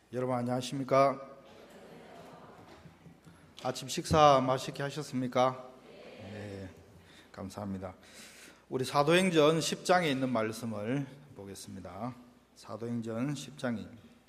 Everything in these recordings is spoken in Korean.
여러분 안녕하십니까? 아침 식사 맛있게 하셨습니까? 네, 감사합니다. 우리 사도행전 10장에 있는 말씀을 보겠습니다. 사도행전 10장입니다.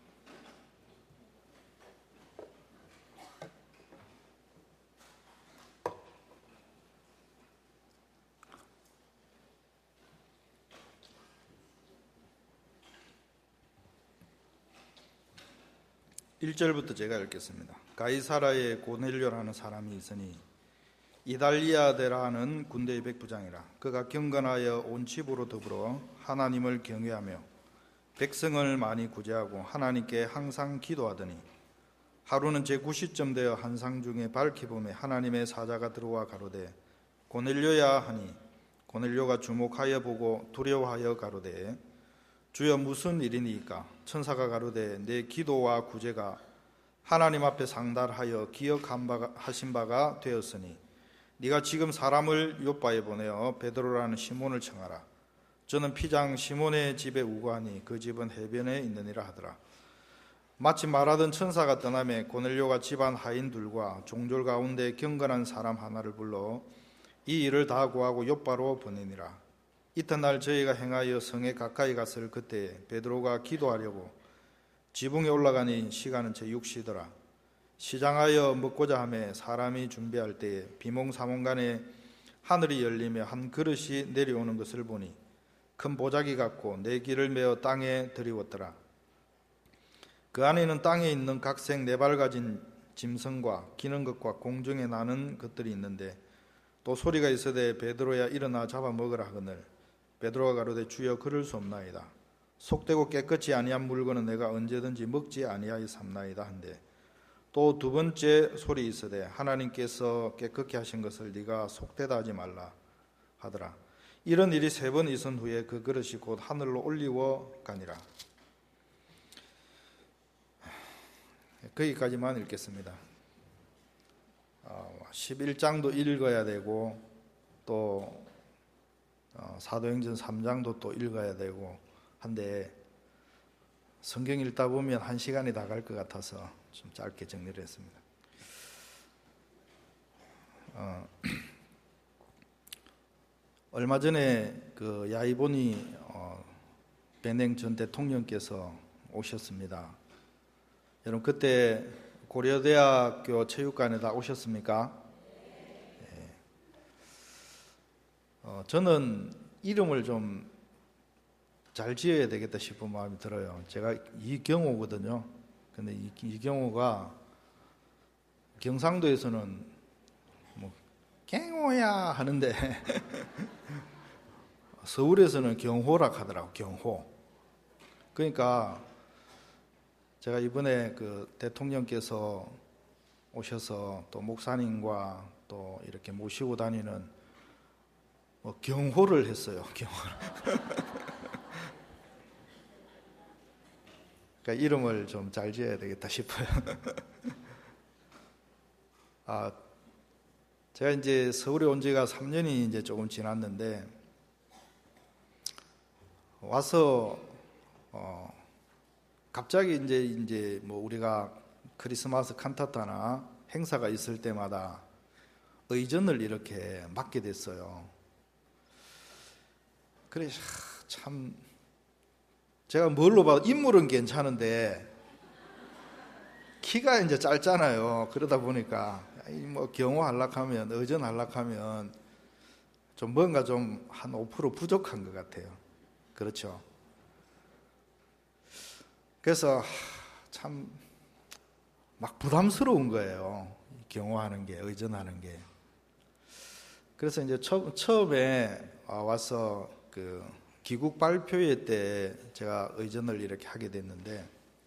1절부터 제가 읽겠습니다. 가이사라에 고넬료라는 사람이 있으니 이달리아데라 하는 군대의 백부장이라. 그가 경건하여 온 집으로 더불어 하나님을 경외하며 백성을 많이 구제하고 하나님께 항상 기도하더니 하루는 제9시쯤 되어 한상 중에 밝히 보매 하나님의 사자가 들어와 가로되 고넬료야 하니 고넬료가 주목하여 보고 두려워하여 가로되 주여 무슨 일이니까? 천사가 가로되 내 기도와 구제가 하나님 앞에 상달하여 기억하신 바가 되었으니 네가 지금 사람을 요빠에 보내어 베드로라는 시몬을 청하라. 저는 피장 시몬의 집에 우거하니 그 집은 해변에 있느니라 하더라. 마치 말하던 천사가 떠나매 고넬료가 집안 하인들과 종졸 가운데 경건한 사람 하나를 불러 이 일을 다 고하고 요빠로 보내니라. 이튿날 저희가 행하여 성에 가까이 갔을 그때 베드로가 기도하려고 지붕에 올라가니 시간은 제6시더라. 시장하여 먹고자 하매 사람이 준비할 때에 비몽사몽간에 하늘이 열리며 한 그릇이 내려오는 것을 보니 큰 보자기 같고 네 길을 메어 땅에 들이웠더라. 그 안에는 땅에 있는 각색 네 발 가진 짐승과 기는 것과 공중에 나는 것들이 있는데 또 소리가 있으되 베드로야 일어나 잡아 먹으라 하거늘 베드로가 가로되 주여 그럴 수 없나이다. 속되고 깨끗이 아니한 물건은 내가 언제든지 먹지 아니하여 삼나이다 한데 또 두 번째 소리 있으되 하나님께서 깨끗게 하신 것을 네가 속되다 하지 말라 하더라. 이런 일이 3번 있은 후에 그 그릇이 곧 하늘로 올리워 가니라. 거기까지만 읽겠습니다. 11장도 읽어야 되고 또 사도행전 3장도 또 읽어야 되고 한데 성경 읽다 보면 1시간이 다 갈 것 같아서 좀 짧게 정리를 했습니다. 얼마 전에 그 야이보니 베냉 전 대통령께서 오셨습니다. 여러분 그때 고려대학교 체육관에 다 오셨습니까? 네. 저는 이름을 좀 잘 지어야 되겠다 싶은 마음이 들어요. 제가 이경호거든요. 근데 이경호가 경상도에서는 뭐 경호야 하는데 서울에서는 경호라 하더라고. 경호. 그러니까 제가 이번에 그 대통령께서 오셔서 또 목사님과 또 이렇게 모시고 다니는 뭐 경호를 했어요. 경호를. 그러니까 이름을 좀 잘 지어야 되겠다 싶어요. 제가 이제 서울에 온 지가 3년이 이제 조금 지났는데 와서 갑자기 이제 뭐 우리가 크리스마스 칸타타나 행사가 있을 때마다 의전을 이렇게 맡게 됐어요. 그래서 참 제가 뭘로 봐도 인물은 괜찮은데 키가 이제 짧잖아요. 그러다 보니까 뭐 경호하려고 하면 의전하려고 하면 좀 뭔가 좀 한 5% 부족한 것 같아요. 그렇죠. 그래서 참 막 부담스러운 거예요. 경호하는 게, 의전하는 게. 그래서 이제 처음에 와서 그 귀국 발표회 때 제가 의전을 이렇게 하게 됐는데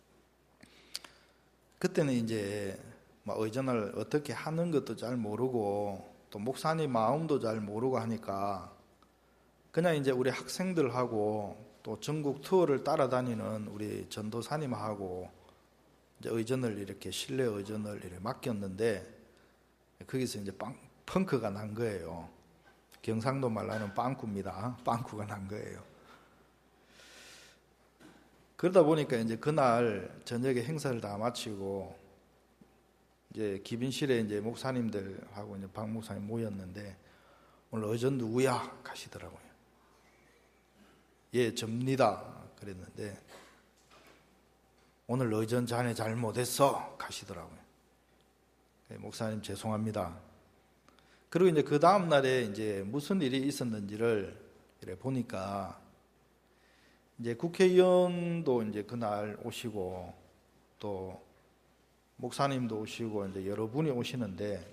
그때는 이제 뭐 의전을 어떻게 하는 것도 잘 모르고 또 목사님 마음도 잘 모르고 하니까 그냥 이제 우리 학생들하고 또 전국 투어를 따라다니는 우리 전도사님하고 이제 의전을 이렇게 실내 의전을 이렇게 맡겼는데 거기서 이제 펑크가 난 거예요. 경상도 말로 하는 빵꾸입니다. 빵꾸가 난 거예요. 그러다 보니까 이제 그날 저녁에 행사를 다 마치고 이제 기빈실에 이제 목사님들하고 이제 박 목사님 모였는데 오늘 의전 누구야? 가시더라고요. 예, 접니다. 그랬는데 오늘 의전 자네 잘못했어. 가시더라고요. 목사님 죄송합니다. 그리고 이제 그 다음 날에 이제 무슨 일이 있었는지를 이렇게 보니까 이제 국회의원도 이제 그날 오시고 또 목사님도 오시고 이제 여러 분이 오시는데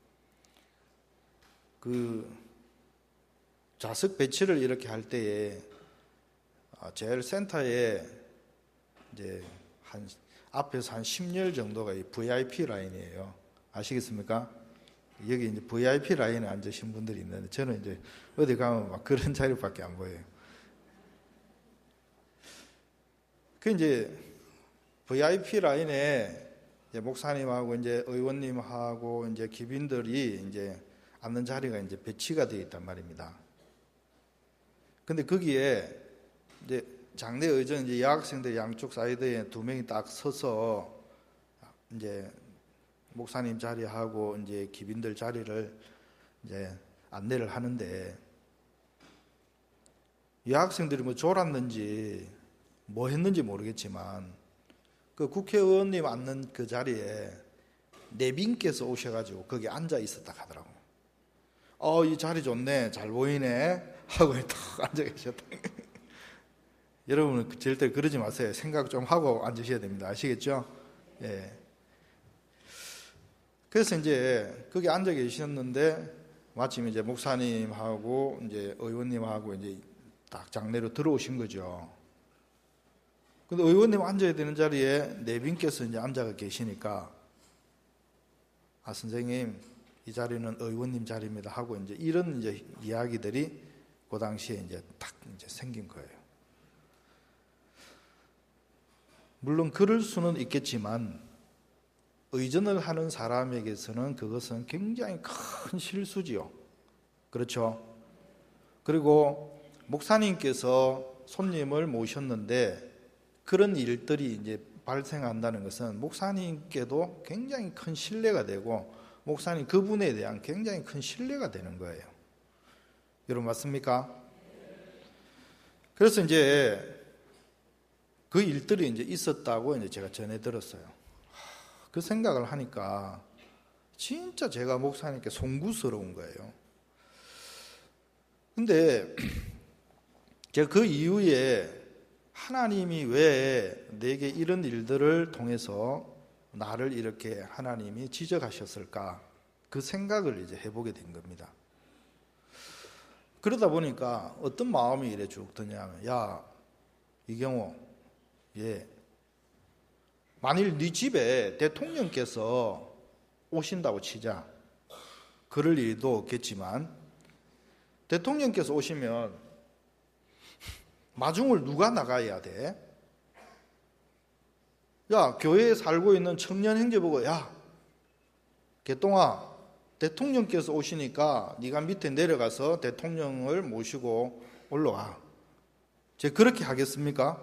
그 좌석 배치를 이렇게 할 때에 제일 센터에 이제 앞에서 한 10열 정도가 이 VIP 라인이에요. 아시겠습니까? 여기 이제 VIP 라인에 앉으신 분들이 있는데 저는 이제 어디 가면 막 그런 자리밖에 안 보여요. 그 이제 VIP 라인에 이제 목사님하고 이제 의원님하고 이제 기빈들이 이제 앉는 자리가 이제 배치가 되어 있단 말입니다. 근데 거기에 이제 장례 의전 이제 여학생들 양쪽 사이드에 두 명이 딱 서서 이제 목사님 자리하고 이제 기빈들 자리를 이제 안내를 하는데 여학생들이 뭐 졸았는지 뭐 했는지 모르겠지만 그 국회의원님 앉는 그 자리에 내빈께서 오셔가지고 거기 앉아 있었다 하더라고요. 이 자리 좋네, 잘 보이네 하고 딱 앉아 계셨다. 여러분은 절대 그러지 마세요. 생각 좀 하고 앉으셔야 됩니다. 아시겠죠? 예. 그래서 이제 거기 앉아 계셨는데 마침 이제 목사님하고 이제 의원님하고 이제 딱 장례로 들어오신 거죠. 근데 의원님 앉아야 되는 자리에 내빈께서 이제 앉아 계시니까 선생님 이 자리는 의원님 자리입니다 하고 이제 이런 이제 이야기들이 그 당시에 이제 딱 이제 생긴 거예요. 물론 그럴 수는 있겠지만 의전을 하는 사람에게서는 그것은 굉장히 큰 실수지요. 그렇죠? 그리고 목사님께서 손님을 모셨는데 그런 일들이 이제 발생한다는 것은 목사님께도 굉장히 큰 신뢰가 되고 목사님 그분에 대한 굉장히 큰 신뢰가 되는 거예요. 여러분 맞습니까? 그래서 이제 그 일들이 이제 있었다고 이제 제가 전해 들었어요. 그 생각을 하니까 진짜 제가 목사님께 송구스러운 거예요. 근데 제가 그 이후에 하나님이 왜 내게 이런 일들을 통해서 나를 이렇게 하나님이 지적하셨을까? 그 생각을 이제 해보게 된 겁니다. 그러다 보니까 어떤 마음이 이래 쭉 드냐면, 야, 이경호, 만일 네 집에 대통령께서 오신다고 치자. 그럴 일도 없겠지만 대통령께서 오시면 마중을 누가 나가야 돼? 야, 교회에 살고 있는 청년 형제 보고, 야, 개똥아, 대통령께서 오시니까 네가 밑에 내려가서 대통령을 모시고 올라와. 제가 그렇게 하겠습니까?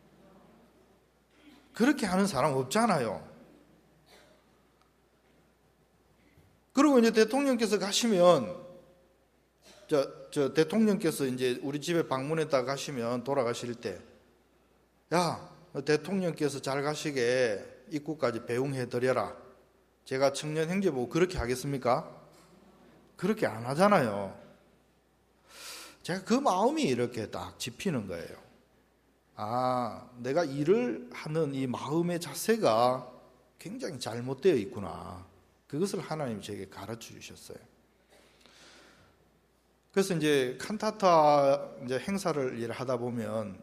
그렇게 하는 사람 없잖아요. 그리고 이제 대통령께서 가시면, 대통령께서 이제 우리 집에 방문했다 가시면 돌아가실 때, 야, 대통령께서 잘 가시게 입구까지 배웅해드려라. 제가 청년 형제 보고 그렇게 하겠습니까? 그렇게 안 하잖아요. 제가 그 마음이 이렇게 딱 짚히는 거예요. 내가 일을 하는 이 마음의 자세가 굉장히 잘못되어 있구나. 그것을 하나님이 제게 가르쳐 주셨어요. 그래서 이제 칸타타 이제 행사를 일하다 보면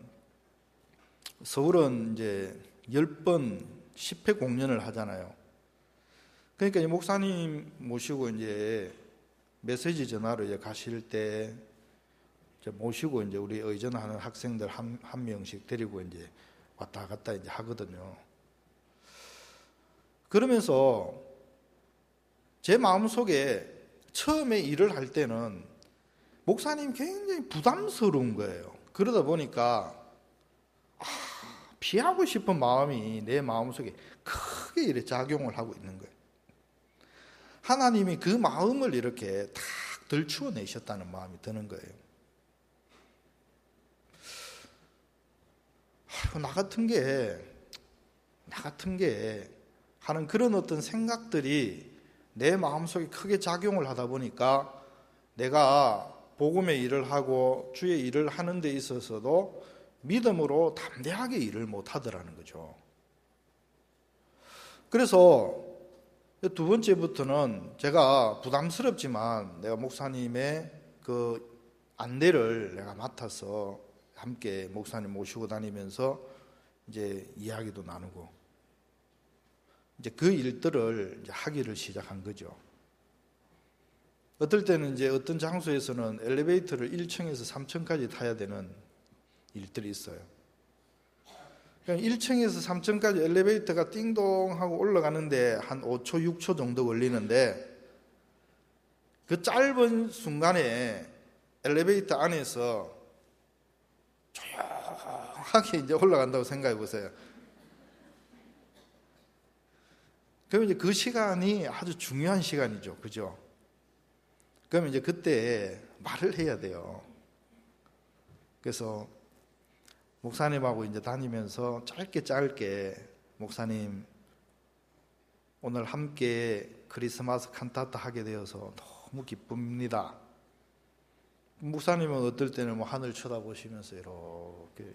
서울은 이제 10번 10회 공연을 하잖아요. 그러니까 이제 목사님 모시고 이제 메시지 전하러 이제 가실 때 모시고 이제 우리 의전하는 학생들 한 명씩 데리고 이제 왔다 갔다 이제 하거든요. 그러면서 제 마음속에 처음에 일을 할 때는 목사님 굉장히 부담스러운 거예요. 그러다 보니까 피하고 싶은 마음이 내 마음속에 크게 이렇게 작용을 하고 있는 거예요. 하나님이 그 마음을 이렇게 탁 들추어내셨다는 마음이 드는 거예요. 나 같은 게 하는 그런 어떤 생각들이 내 마음속에 크게 작용을 하다 보니까 내가 복음의 일을 하고 주의 일을 하는 데 있어서도 믿음으로 담대하게 일을 못 하더라는 거죠. 그래서 두 번째부터는 제가 부담스럽지만 내가 목사님의 그 안내를 내가 맡아서 함께 목사님 모시고 다니면서 이제 이야기도 나누고 이제 그 일들을 이제 하기를 시작한 거죠. 어떨 때는 이제 어떤 장소에서는 엘리베이터를 1층에서 3층까지 타야 되는 일들이 있어요. 1층에서 3층까지 엘리베이터가 띵동 하고 올라가는데 한 5초, 6초 정도 걸리는데 그 짧은 순간에 엘리베이터 안에서 조용하게 이제 올라간다고 생각해 보세요. 그럼 이제 그 시간이 아주 중요한 시간이죠. 그죠? 그러면 이제 그때 말을 해야 돼요. 그래서 목사님하고 이제 다니면서 짧게 목사님 오늘 함께 크리스마스 칸타타 하게 되어서 너무 기쁩니다. 목사님은 어떨 때는 뭐 하늘 쳐다보시면서 이렇게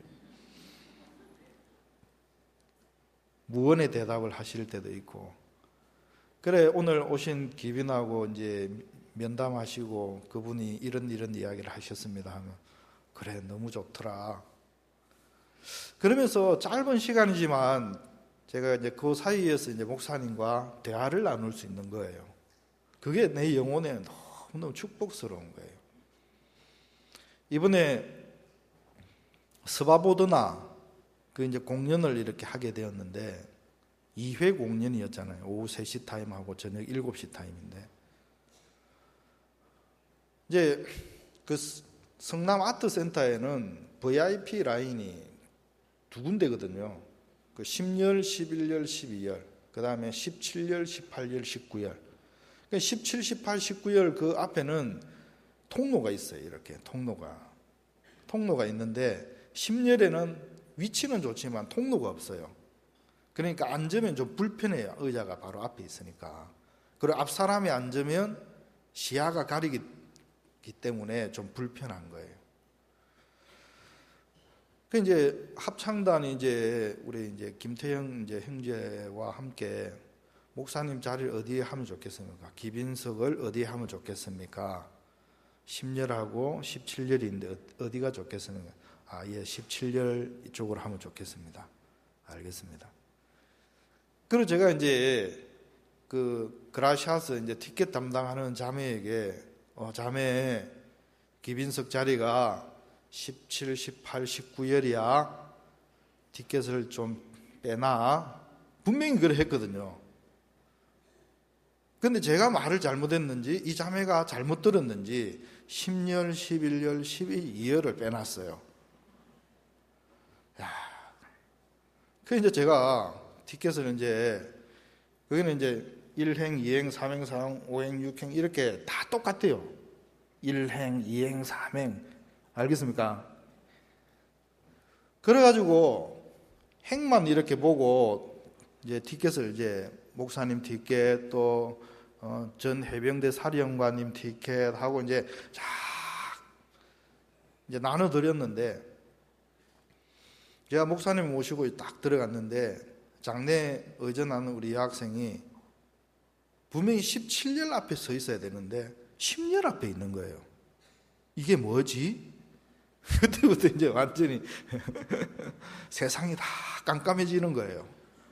무언의 대답을 하실 때도 있고, 그래 오늘 오신 기빈하고 이제 면담하시고 그분이 이런 이야기를 하셨습니다 하면 그래 너무 좋더라. 그러면서 짧은 시간이지만 제가 이제 그 사이에서 이제 목사님과 대화를 나눌 수 있는 거예요. 그게 내 영혼에 너무너무 축복스러운 거예요. 이번에 스바보드나 그 이제 공연을 이렇게 하게 되었는데 2회 공연이었잖아요. 오후 3시 타임하고 저녁 7시 타임인데 이제 그 성남 아트센터에는 VIP 라인이 두 군데거든요. 그 10열, 11열, 12열, 그 다음에 17열, 18열, 19열. 17, 18, 19열 그 앞에는 통로가 있어요. 이렇게 통로가 있는데 10열에는 위치는 좋지만 통로가 없어요. 그러니까 앉으면 좀 불편해요. 의자가 바로 앞에 있으니까. 그리고 앞 사람이 앉으면 시야가 가리기 때문에 좀 불편한 거예요. 그 이제 합창단이 이제 우리 이제 김태형 이제 형제와 함께 목사님 자리를 어디에 하면 좋겠습니까? 기빈석을 어디에 하면 좋겠습니까? 10열하고 17열인데 어디가 좋겠습니까? 아, 예, 17열 이쪽으로 하면 좋겠습니다. 알겠습니다. 그리고 제가 이제 그 그라시아스 이제 티켓 담당하는 자매에게 자매 기빈석 자리가 17, 18, 19열이야. 티켓을 좀 빼놔. 분명히 그래 했거든요. 근데 제가 말을 잘못했는지 이 자매가 잘못 들었는지 10열, 11열, 12열을 빼놨어요. 야, 그 이제 제가 티켓을 이제 거기는 이제 1행, 2행, 3행, 4행, 5행, 6행 이렇게 다 똑같아요. 1행, 2행, 3행 알겠습니까? 그래가지고 행만 이렇게 보고 이제 티켓을 이제 목사님 티켓 또 전 해병대 사령관님 티켓 하고 이제 나눠드렸는데 제가 목사님 모시고 딱 들어갔는데 장례 의전하는 우리 여학생이 분명히 17열 앞에 서 있어야 되는데 10열 앞에 있는 거예요. 이게 뭐지? 그때부터 이제 완전히 세상이 다 깜깜해지는 거예요.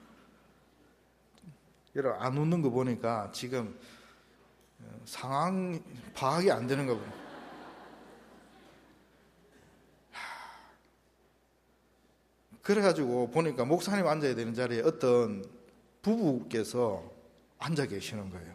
여러분 안 웃는 거 보니까 지금 상황 파악이 안 되는 거 보면 그래가지고 보니까 목사님 앉아야 되는 자리에 어떤 부부께서 앉아 계시는 거예요.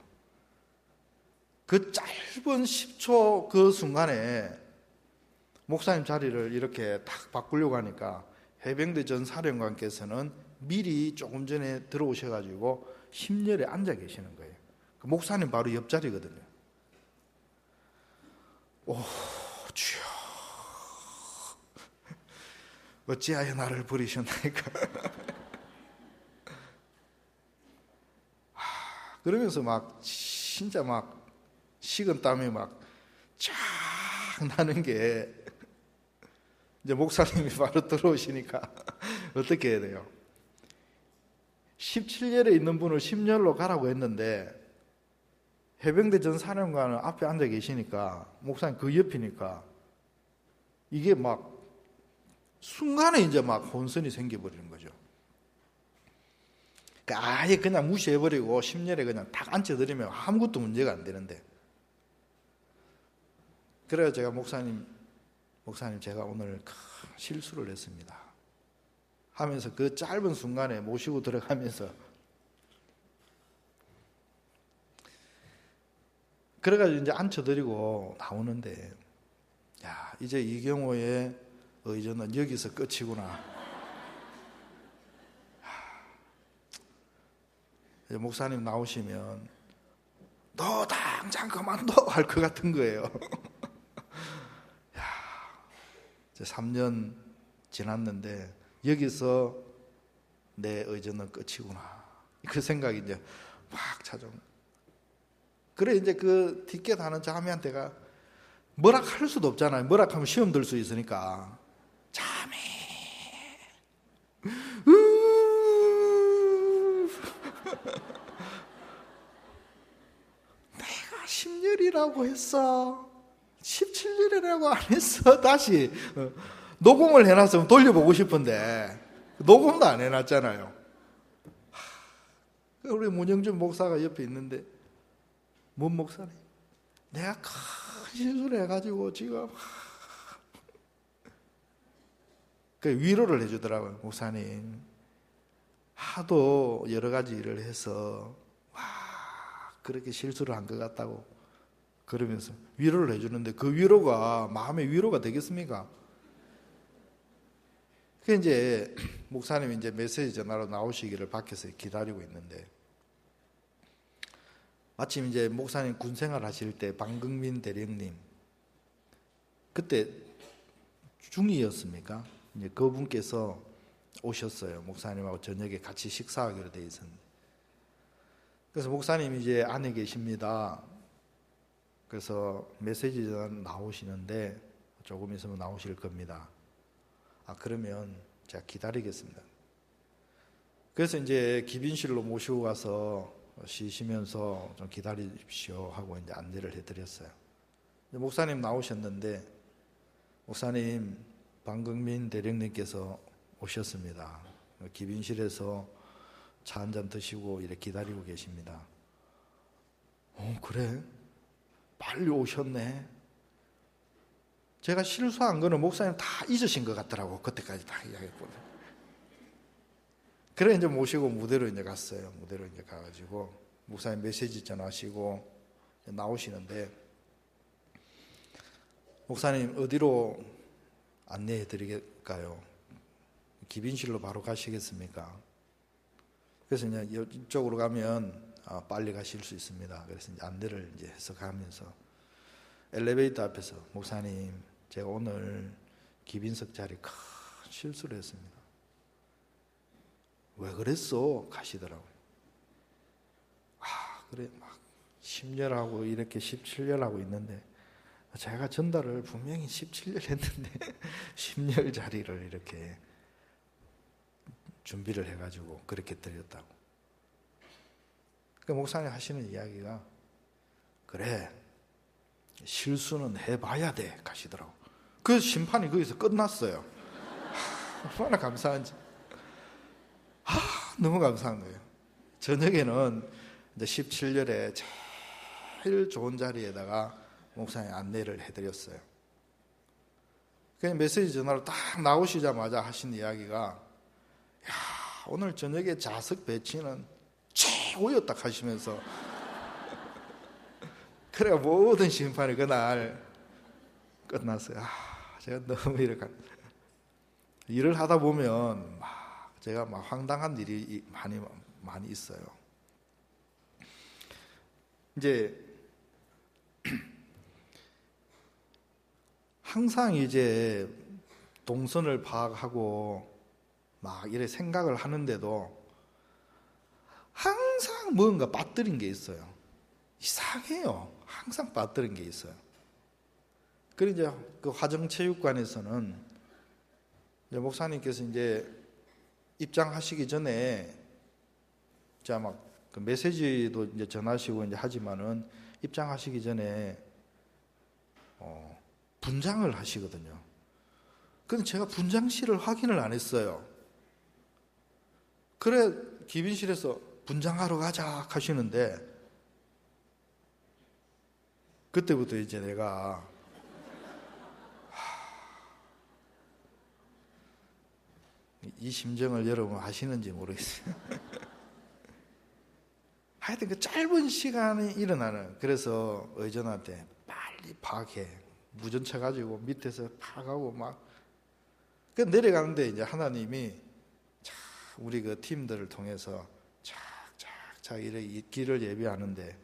그 짧은 10초 그 순간에 목사님 자리를 이렇게 딱 바꾸려고 하니까 해병대 전 사령관께서는 미리 조금 전에 들어오셔가지고 심렬에 앉아 계시는 거예요. 그 목사님 바로 옆자리거든요. 오, 주여, 어찌하여 나를 부리셨나이까. 그러면서 막 진짜 막 식은 땀이 막 쫙 나는 게, 이제 목사님이 바로 들어오시니까 어떻게 해야 돼요? 17열에 있는 분을 10열로 가라고 했는데 해병대 전 사령관은 앞에 앉아 계시니까 목사님 그 옆이니까 이게 막 순간에 이제 막 혼선이 생겨버리는 거죠. 그러니까 아예 그냥 무시해버리고 10열에 그냥 딱 앉혀드리면 아무것도 문제가 안 되는데, 그래서 제가 목사님 제가 오늘 큰 실수를 했습니다 하면서 그 짧은 순간에 모시고 들어가면서, 그래가지고 이제 앉혀드리고 나오는데, 야, 이제 이경호의 의전은 여기서 끝이구나. 이제 목사님 나오시면 너 당장 그만둬 할 것 같은 거예요. 야, 이제 3년 지났는데 여기서 내 의전은 끝이구나. 그 생각이 이제 막 찾아오는. 그래 이제 그 티켓 하는 자매한테가 뭐라 할 수도 없잖아요. 뭐라 하면 시험 들 수 있으니까. 자매, 내가 10열이라고 했어. 17열이라고 안 했어. 다시 녹음을 해놨으면 돌려보고 싶은데 녹음도 안 해놨잖아요. 우리 문영준 목사가 옆에 있는데, 뭔 목사네? 내가 큰 실수를 해가지고 지금 그 위로를 해주더라고요. 목사님, 하도 여러 가지 일을 해서 그렇게 실수를 한 것 같다고 그러면서 위로를 해주는데, 그 위로가 마음의 위로가 되겠습니까? 그 이제 목사님이 이제 메시지 전화로 나오시기를 밖에서 기다리고 있는데, 마침 이제 목사님 군 생활 하실 때 방금민 대령님, 그때 중이었습니까? 이제 그분께서 오셨어요. 목사님하고 저녁에 같이 식사하기로 돼 있었는데, 그래서 목사님이 이제 안에 계십니다. 그래서 메시지 전화 나오시는데 조금 있으면 나오실 겁니다. 그러면 제가 기다리겠습니다. 그래서 이제 기빈실로 모시고 가서 쉬시면서 좀 기다리십시오 하고 이제 안내를 해드렸어요. 목사님 나오셨는데, 목사님 방금민 대령님께서 오셨습니다. 기빈실에서 차 한잔 드시고 이렇게 기다리고 계십니다. 그래? 빨리 오셨네. 제가 실수한 거는 목사님 다 잊으신 것 같더라고. 그때까지 다 이야기했거든요. 그래 이제 모시고 무대로 이제 갔어요. 무대로 이제 가가지고 목사님 메시지 전하시고 나오시는데, 목사님 어디로 안내해 드릴까요? 기빈실로 바로 가시겠습니까? 그래서 이제 이쪽으로 가면 빨리 가실 수 있습니다. 그래서 이제 안내를 이제 해서 가면서 엘리베이터 앞에서, 목사님 제가 오늘 기빈석 자리 큰 실수를 했습니다. 왜 그랬어? 가시더라고요. 그래 막 10열하고 이렇게 17열하고 있는데, 제가 전달을 분명히 17열 했는데 10열 자리를 이렇게 준비를 해가지고 그렇게 드렸다고. 그 목사님 하시는 이야기가, 그래 실수는 해봐야 돼 가시더라고. 그 심판이 거기서 끝났어요. 얼마나 감사한지. 너무 감사한 거예요. 저녁에는 이제 17열에 제일 좋은 자리에다가 목사님 안내를 해드렸어요. 그냥 메시지 전화로 딱 나오시자마자 하신 이야기가, 오늘 저녁에 좌석 배치는 최고였다 하시면서 그래 모든 심판이 그날 끝났어요. 제가 너무 이렇게 일을 하다 보면 제가 황당한 일이 많이 있어요. 이제 항상 이제 동선을 파악하고 이래 생각을 하는데도 항상 뭔가 빠뜨린 게 있어요. 이상해요. 항상 빠뜨린 게 있어요. 그리고 이제 그 화정체육관에서는 이제 목사님께서 이제 입장하시기 전에 제가 그 메시지도 이제 전하시고 이제 하지만은 입장하시기 전에 분장을 하시거든요. 근데 제가 분장실을 확인을 안 했어요. 그래 기빈실에서 분장하러 가자 하시는데 그때부터 이제 내가 이 심정을 여러분 아시는지 모르겠어요. 하여튼 그 짧은 시간에 일어나는, 그래서 의전한테 빨리 파악해. 무전차 가지고 밑에서 파악하고 그 내려가는데 이제 하나님이 우리 그 팀들을 통해서 착착착 이렇게 길을 예비하는데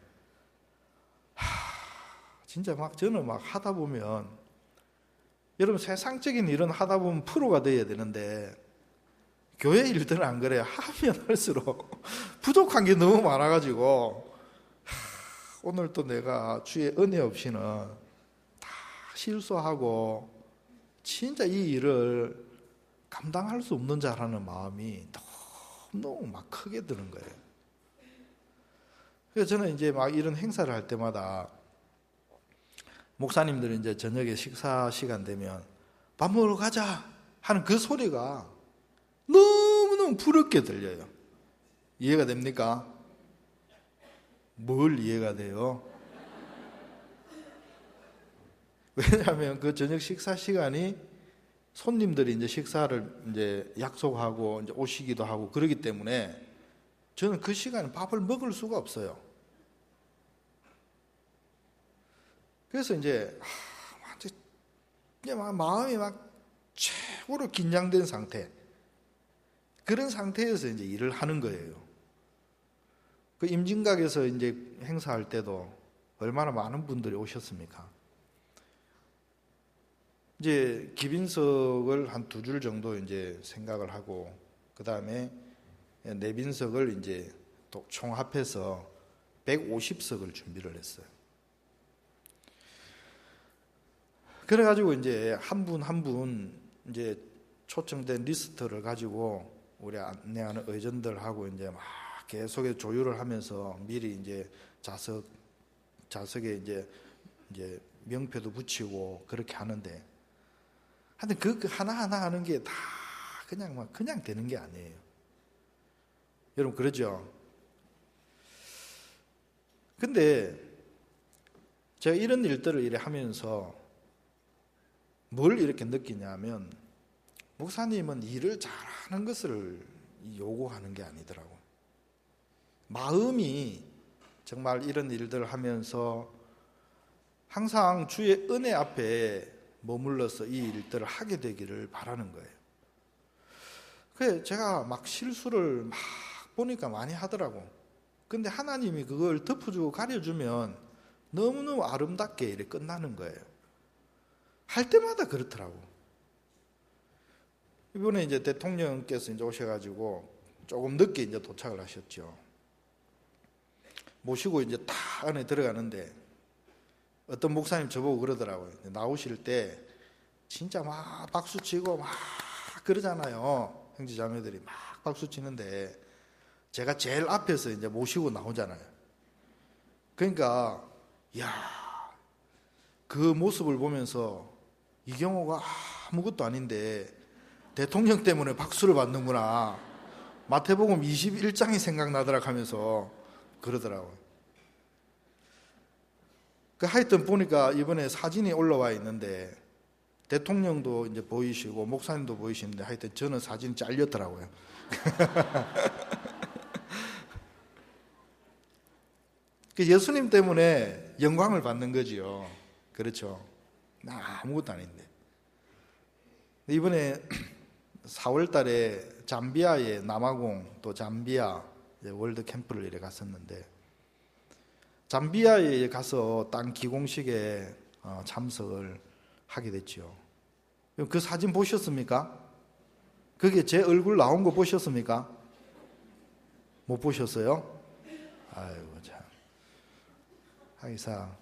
진짜 저는 하다 보면, 여러분 세상적인 일은 하다 보면 프로가 돼야 되는데 교회 일들은 안 그래요. 하면 할수록 부족한 게 너무 많아가지고 오늘 또 내가 주의 은혜 없이는 다 실수하고 진짜 이 일을 감당할 수 없는 자라는 마음이 너무 크게 드는 거예요. 그래서 저는 이제 이런 행사를 할 때마다 목사님들이 이제 저녁에 식사 시간 되면 밥 먹으러 가자 하는 그 소리가 너무너무 부럽게 들려요. 이해가 됩니까? 뭘 이해가 돼요? 왜냐하면 그 저녁 식사 시간이 손님들이 이제 식사를 이제 약속하고 이제 오시기도 하고 그러기 때문에 저는 그 시간에 밥을 먹을 수가 없어요. 그래서 이제 마음이 최고로 긴장된 상태, 그런 상태에서 이제 일을 하는 거예요. 그 임진각에서 이제 행사할 때도 얼마나 많은 분들이 오셨습니까? 이제 기빈석을 한 2줄 정도 이제 생각을 하고, 그 다음에 내빈석을 이제 또 총합해서 150석을 준비를 했어요. 그래가지고 이제 한 분 한 분 이제 초청된 리스트를 가지고 우리 안내하는 의전들하고 이제 계속 조율을 하면서 미리 이제 좌석에 이제 명패도 붙이고 그렇게 하는데, 하여튼 그 하나하나 하는 게 다 그냥 되는 게 아니에요. 여러분 그러죠? 근데 제가 이런 일들을 이래 하면서 뭘 이렇게 느끼냐면, 목사님은 일을 잘하는 것을 요구하는 게 아니더라고요. 마음이 정말 이런 일들을 하면서 항상 주의 은혜 앞에 머물러서 이 일들을 하게 되기를 바라는 거예요. 그래서 제가 실수를 보니까 많이 하더라고. 근데 하나님이 그걸 덮어주고 가려주면 너무너무 아름답게 이렇게 끝나는 거예요. 할 때마다 그렇더라고. 이번에 이제 대통령께서 이제 오셔가지고 조금 늦게 이제 도착을 하셨죠. 모시고 이제 딱 안에 들어가는데 어떤 목사님 저보고 그러더라고요. 나오실 때 진짜 박수 치고 그러잖아요. 형제 자매들이 박수 치는데 제가 제일 앞에서 이제 모시고 나오잖아요. 그러니까 그 모습을 보면서 이경호가 아무것도 아닌데 대통령 때문에 박수를 받는구나, 마태복음 21장이 생각나더라 하면서 그러더라고요. 하여튼 보니까 이번에 사진이 올라와 있는데 대통령도 이제 보이시고 목사님도 보이시는데 하여튼 저는 사진이 잘렸더라고요. 예수님 때문에 영광을 받는 거지요. 그렇죠. 나 아무것도 아닌데. 이번에 4월 달에 잠비아의 남아공 또 잠비아 월드 캠프를 이래 갔었는데, 잠비아에 가서 땅 기공식에 참석을 하게 됐죠. 그 사진 보셨습니까? 그게 제 얼굴 나온 거 보셨습니까? 못 보셨어요? 아이고 참. 하기사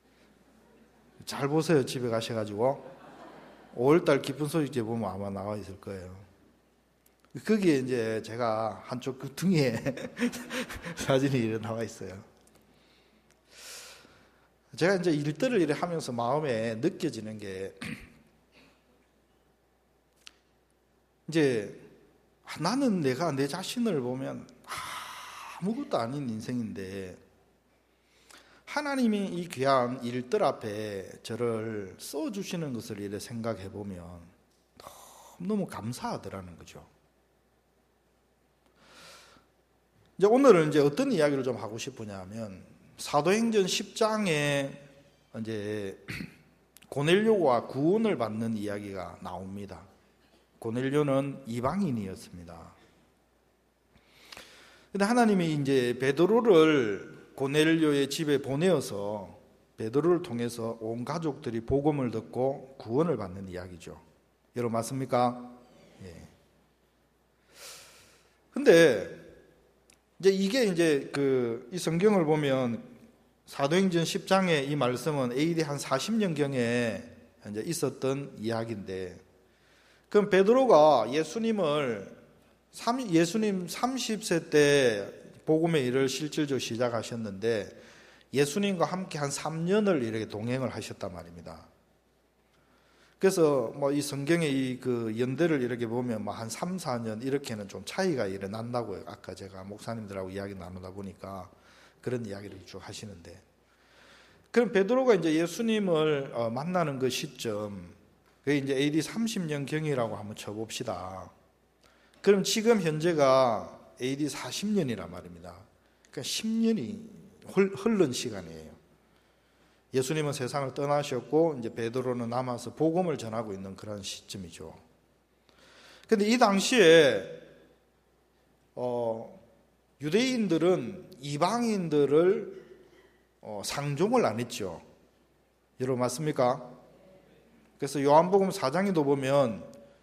잘 보세요. 집에 가셔가지고 5월달 기쁜 소식제 보면 아마 나와 있을 거예요. 거기에 이제 제가 한쪽 그 등에 사진이 이래 나와 있어요. 제가 이제 일들을 이래 하면서 마음에 느껴지는 게, 이제 나는 내가 내 자신을 보면 아무것도 아닌 인생인데, 하나님이 이 귀한 일들 앞에 저를 써주시는 것을 이래 생각해 보면 너무 감사하더라는 거죠. 이제 오늘은 이제 어떤 이야기를 좀 하고 싶으냐면, 사도행전 10장에 이제 고넬료가 구원을 받는 이야기가 나옵니다. 고넬료는 이방인이었습니다. 근데 하나님이 이제 베드로를 고넬료의 집에 보내어서 베드로를 통해서 온 가족들이 복음을 듣고 구원을 받는 이야기죠. 여러분 맞습니까? 예. 근데 이제 이게 이제 이 성경을 보면 사도행전 10장의 이 말씀은 AD 한 40년경에 이제 있었던 이야기인데, 그럼 베드로가 예수님 30세 때 복음의 일을 실질적으로 시작하셨는데, 예수님과 함께 한 3년을 이렇게 동행을 하셨단 말입니다. 그래서 이 성경의 그 연대를 이렇게 보면 한 3, 4년 이렇게는 좀 차이가 일어난다고요. 아까 제가 목사님들하고 이야기 나누다 보니까 그런 이야기를 쭉 하시는데, 그럼 베드로가 이제 예수님을 만나는 그 시점, 그게 이제 AD 30년경이라고 한번 쳐봅시다. 그럼 지금 현재가 AD 40년이란 말입니다. 그러니까 10년이 흐른 시간이에요. 예수님은 세상을 떠나셨고 이제 베드로는 남아서 복음을 전하고 있는 그런 시점이죠. 그런데 이 당시에 유대인들은 이방인들을 상종을 안 했죠. 여러분 맞습니까? 그래서 요한복음 4장에도 보면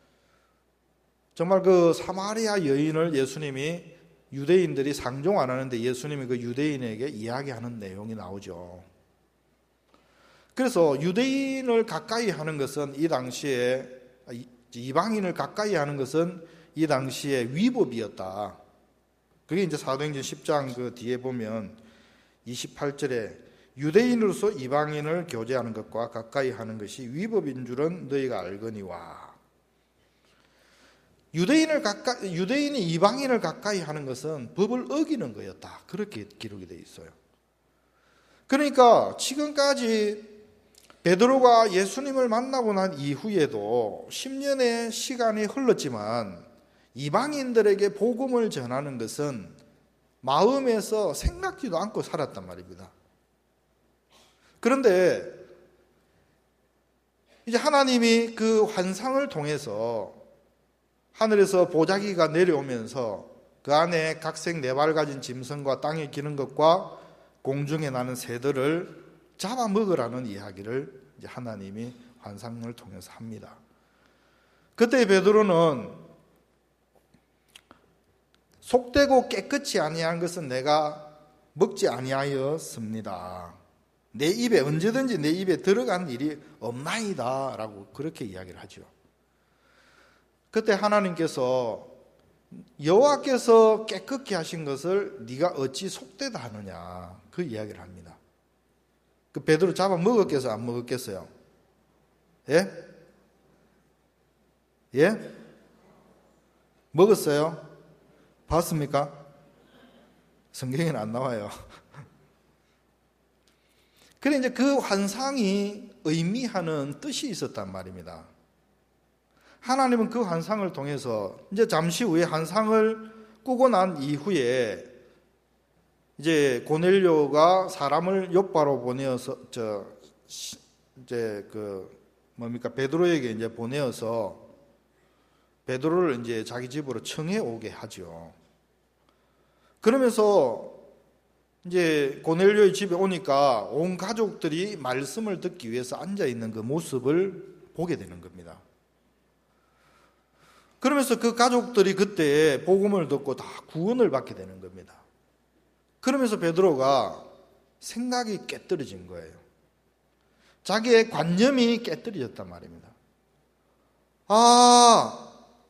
정말 그 사마리아 여인을 예수님이, 유대인들이 상종 안 하는데 예수님이 그 유대인에게 이야기하는 내용이 나오죠. 그래서 유대인을 가까이 하는 것은 이 당시에, 이방인을 가까이 하는 것은 이 당시에 위법이었다. 그게 이제 사도행전 10장 그 뒤에 보면 28절에 유대인으로서 이방인을 교제하는 것과 가까이 하는 것이 위법인 줄은 너희가 알거니와. 유대인이 이방인을 가까이 하는 것은 법을 어기는 거였다. 그렇게 기록이 되어 있어요. 그러니까 지금까지 베드로가 예수님을 만나고 난 이후에도 10년의 시간이 흘렀지만 이방인들에게 복음을 전하는 것은 마음에서 생각지도 않고 살았단 말입니다. 그런데 이제 하나님이 그 환상을 통해서 하늘에서 보자기가 내려오면서 그 안에 각색 네 발 가진 짐승과 땅에 기는 것과 공중에 나는 새들을 잡아먹으라는 이야기를 이제 하나님이 환상을 통해서 합니다. 그때 베드로는 속되고 깨끗이 아니한 것은 내가 먹지 아니하였습니다. 내 입에 언제든지 내 입에 들어간 일이 없나이다 라고 그렇게 이야기를 하죠. 그때 하나님께서 여호와께서 깨끗게 하신 것을 네가 어찌 속되다 하느냐 그 이야기를 합니다. 그 베드로 잡아 먹었겠어요? 안 먹었겠어요? 예? 예? 먹었어요? 봤습니까? 성경에는 안 나와요. 그래 이제 그 환상이 의미하는 뜻이 있었단 말입니다. 하나님은 그 환상을 통해서 이제 잠시 후에 환상을 꾸고 난 이후에 이제 고넬료가 사람을 욥바로 보내어서 이제 베드로에게 이제 보내어서 베드로를 이제 자기 집으로 청해 오게 하죠. 그러면서 이제 고넬료의 집에 오니까 온 가족들이 말씀을 듣기 위해서 앉아 있는 그 모습을 보게 되는 겁니다. 그러면서 그 가족들이 그때 복음을 듣고 다 구원을 받게 되는 겁니다. 그러면서 베드로가 생각이 깨뜨려진 거예요. 자기의 관념이 깨뜨려졌단 말입니다. 아,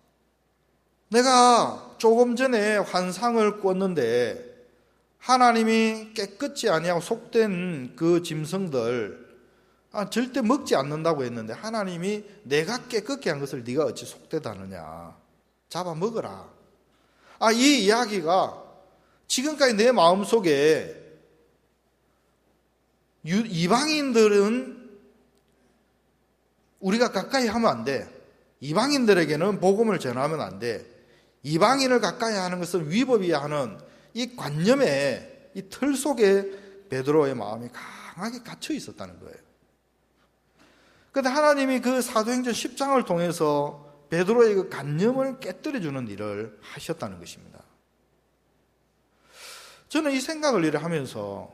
내가 조금 전에 환상을 꿨는데 하나님이 깨끗이 아니하고 속된 그 짐승들 절대 먹지 않는다고 했는데 하나님이 내가 깨끗게 한 것을 네가 어찌 속되다 하느냐, 잡아먹어라. 이 이야기가 지금까지 내 마음속에 이방인들은 우리가 가까이 하면 안 돼. 이방인들에게는 복음을 전하면 안 돼. 이방인을 가까이 하는 것은 위법이야 하는 이 관념의 이 틀 속에 베드로의 마음이 강하게 갇혀 있었다는 거예요. 그런데 하나님이 그 사도행전 10장을 통해서 베드로의 그 관념을 깨뜨려주는 일을 하셨다는 것입니다. 저는 이 생각을 이래 하면서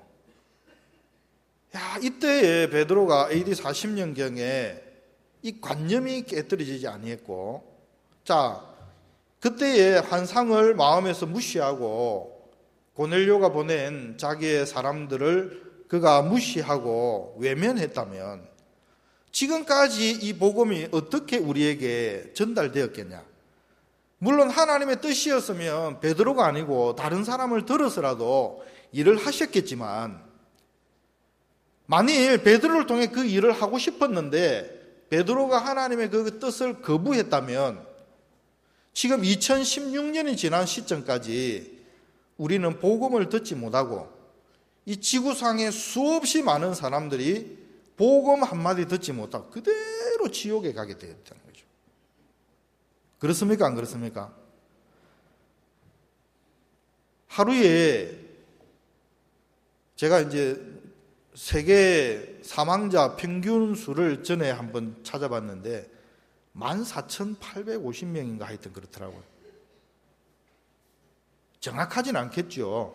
이때에 베드로가 AD 40년경에 이 관념이 깨뜨려지지 아니했고, 그때의 환상을 마음에서 무시하고 고넬료가 보낸 자기의 사람들을 그가 무시하고 외면했다면 지금까지 이 복음이 어떻게 우리에게 전달되었겠냐? 물론 하나님의 뜻이었으면 베드로가 아니고 다른 사람을 들어서라도 일을 하셨겠지만, 만일 베드로를 통해 그 일을 하고 싶었는데 베드로가 하나님의 그 뜻을 거부했다면 지금 2016년이 지난 시점까지 우리는 복음을 듣지 못하고 이 지구상에 수없이 많은 사람들이 복음 한마디 듣지 못하고 그대로 지옥에 가게 되었다는 거죠. 그렇습니까? 안 그렇습니까? 하루에 제가 이제 세계 사망자 평균 수를 전에 한번 찾아봤는데 14,850명인가 하여튼 그렇더라고요. 정확하진 않겠죠.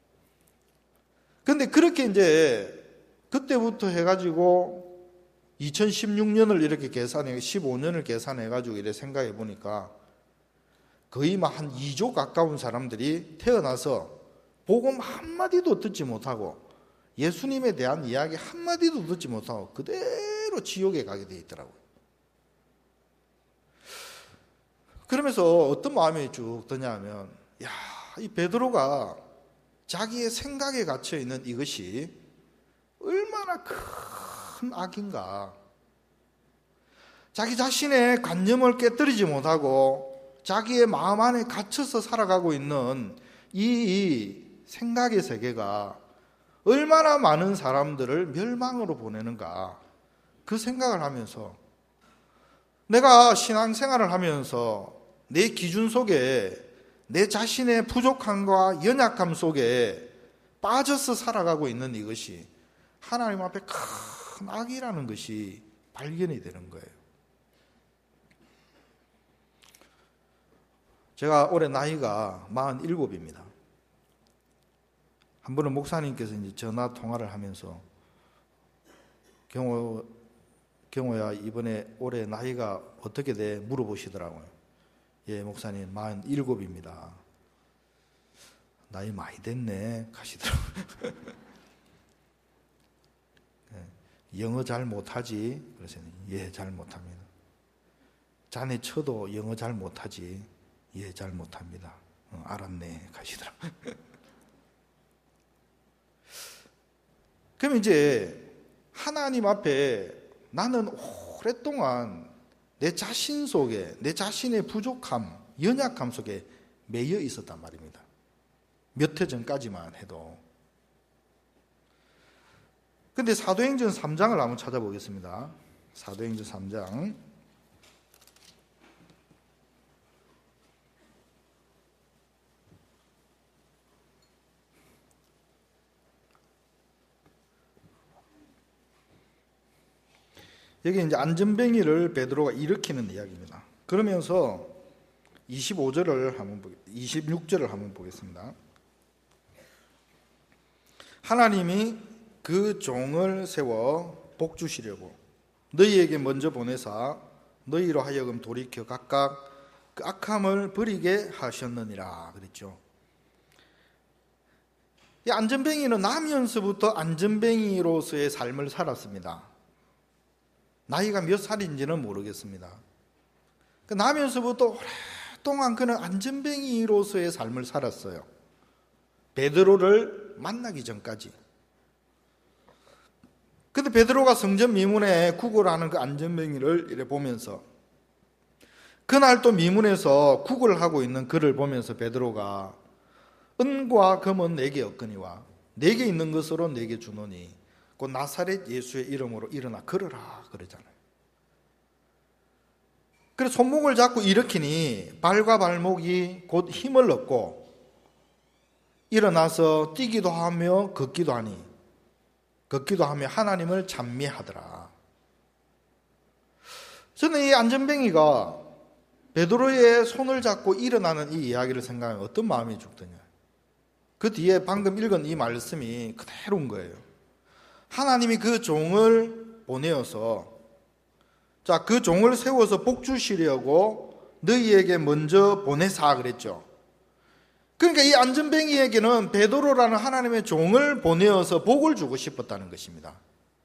근데 그렇게 이제 그때부터 해가지고 2016년을 이렇게 계산해, 15년을 계산해가지고 이렇게 생각해 보니까 거의 한 2조 가까운 사람들이 태어나서 복음 한마디도 듣지 못하고 예수님에 대한 이야기 한마디도 듣지 못하고 그대로 지옥에 가게 돼 있더라고요. 그러면서 어떤 마음이 쭉 드냐면, 이 베드로가 자기의 생각에 갇혀 있는 이것이 얼마나 큰 악인가. 자기 자신의 관념을 깨뜨리지 못하고 자기의 마음 안에 갇혀서 살아가고 있는 이 생각의 세계가 얼마나 많은 사람들을 멸망으로 보내는가. 그 생각을 하면서 내가 신앙생활을 하면서 내 기준 속에 내 자신의 부족함과 연약함 속에 빠져서 살아가고 있는 이것이 하나님 앞에 큰 악이라는 것이 발견이 되는 거예요. 제가 올해 나이가 47입니다. 한 번은 목사님께서 이제 전화 통화를 하면서 경호야 이번에 올해 나이가 어떻게 돼? 물어보시더라고요. 예, 목사님 47입니다. 나이 많이 됐네 하시더라고요. 영어 잘 못하지? 그래서 예, 잘 못합니다. 자네 쳐도 영어 잘 못하지? 예, 잘 못합니다. 알았네 하시더라고요. 그럼 이제 하나님 앞에 나는 오랫동안 내 자신 속에 내 자신의 부족함, 연약함 속에 매여 있었단 말입니다. 몇 해 전까지만 해도. 근데 사도행전 3장을 한번 찾아보겠습니다. 사도행전 3장. 여기 이제 안전뱅이를 베드로가 일으키는 이야기입니다. 그러면서 26절을 한번 보겠습니다. 하나님이 그 종을 세워 복 주시려고 너희에게 먼저 보내사 너희로 하여금 돌이켜 각각 그 악함을 버리게 하셨느니라 그랬죠. 이 안전뱅이는 나면서부터 안전뱅이로서의 삶을 살았습니다. 나이가 몇 살인지는 모르겠습니다. 나면서부터 오랫동안 그는 안전뱅이로서의 삶을 살았어요. 베드로를 만나기 전까지. 근데 베드로가 성전 미문에 구걸하는 그 안전뱅이를 이래 보면서 그날 또 미문에서 구걸하고 있는 그를 보면서 베드로가 은과 금은 내게 없거니와 내게 있는 것으로 내게 주노니 곧 나사렛 예수의 이름으로 일어나 걸으라 그러잖아요. 그래서 손목을 잡고 일으키니 발과 발목이 곧 힘을 얻고 일어나서 뛰기도 하며 걷기도 하며 하나님을 찬미하더라. 저는 이 안전뱅이가 베드로의 손을 잡고 일어나는 이 이야기를 생각하면 어떤 마음이 죽더냐. 그 뒤에 방금 읽은 이 말씀이 그대로인 거예요. 하나님이 그 종을 보내어서 그 종을 세워서 복 주시려고 너희에게 먼저 보내사 그랬죠. 그러니까 이 안전뱅이에게는 베드로라는 하나님의 종을 보내어서 복을 주고 싶었다는 것입니다.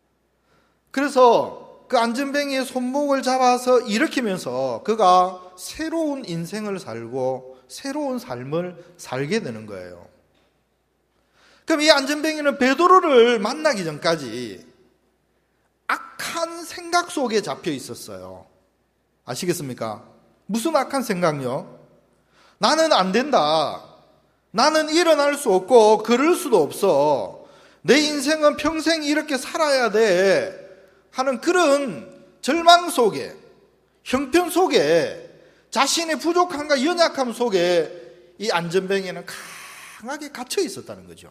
그래서 그 안전뱅이의 손목을 잡아서 일으키면서 그가 새로운 인생을 살고 새로운 삶을 살게 되는 거예요. 그럼 이 안전뱅이는 베드로를 만나기 전까지 악한 생각 속에 잡혀 있었어요. 아시겠습니까? 무슨 악한 생각요? 나는 안 된다. 나는 일어날 수 없고 그럴 수도 없어. 내 인생은 평생 이렇게 살아야 돼 하는 그런 절망 속에, 형편 속에, 자신의 부족함과 연약함 속에 이 안전뱅이는 강하게 갇혀 있었다는 거죠.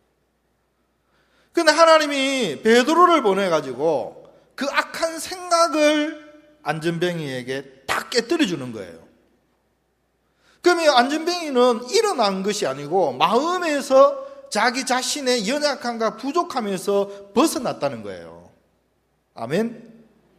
그런데 하나님이 베드로를 보내가지고 그 악한 생각을 안전뱅이에게 딱 깨뜨려 주는 거예요. 그럼 이 안전뱅이는 일어난 것이 아니고 마음에서 자기 자신의 연약함과 부족함에서 벗어났다는 거예요. 아멘.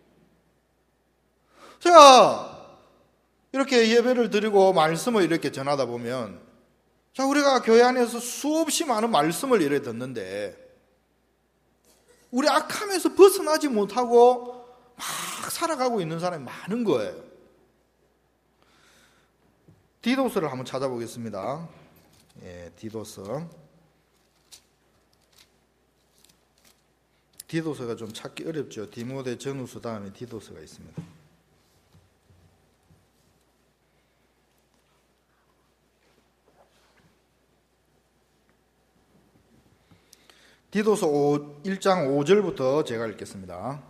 제가 이렇게 예배를 드리고 말씀을 이렇게 전하다 보면 우리가 교회 안에서 수없이 많은 말씀을 이래 듣는데 우리 악함에서 벗어나지 못하고 막 살아가고 있는 사람이 많은 거예요. 디도서를 한번 찾아보겠습니다. 디도서. 디도서가 좀 찾기 어렵죠. 디모데 전후서 다음에 디도서가 있습니다. 디도서 1장 5절부터 제가 읽겠습니다.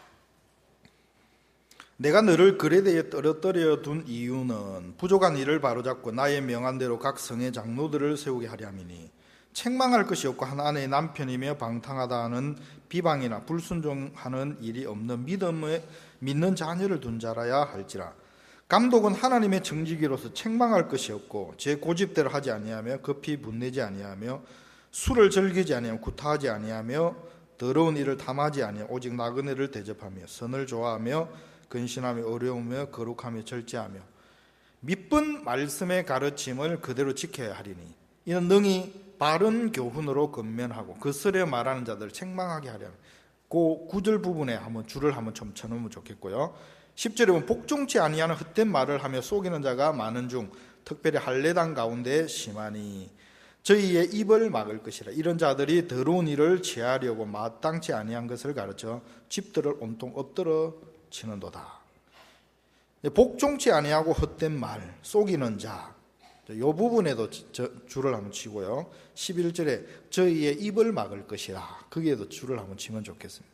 내가 너를 그레데에 떨어뜨려 둔 이유는 부족한 일을 바로잡고 나의 명한대로 각 성의 장로들을 세우게 하려 함이니 책망할 것이 없고 하나님의 남편이며 방탕하다 하는 비방이나 불순종하는 일이 없는 믿는 자녀를 둔 자라야 할지라. 감독은 하나님의 정직이로서 책망할 것이 없고 제 고집대로 하지 아니하며 급히 분내지 아니하며 술을 즐기지 아니하며 구타하지 아니하며 더러운 일을 탐하지 아니하며 오직 나그네를 대접하며 선을 좋아하며 근신하며 어려우며 거룩하며 절제하며 믿은 말씀의 가르침을 그대로 지켜야 하리니 이는 능히 바른 교훈으로 건면하고 거스려 말하는 자들을 책망하게 하려. 그 9절 부분에 한번 줄을 한번 좀 쳐놓으면 좋겠고요. 10절에 보면 복종치 아니하는 헛된 말을 하며 속이는 자가 많은 중 특별히 할례당 가운데 심하니 저희의 입을 막을 것이라. 이런 자들이 더러운 일을 취하려고 마땅치 아니한 것을 가르쳐 집들을 온통 엎드러 치는도다. 복종치 아니하고 헛된 말, 속이는 자, 이 부분에도 줄을 한번 치고요. 11절에 저희의 입을 막을 것이라. 거기에도 줄을 한번 치면 좋겠습니다.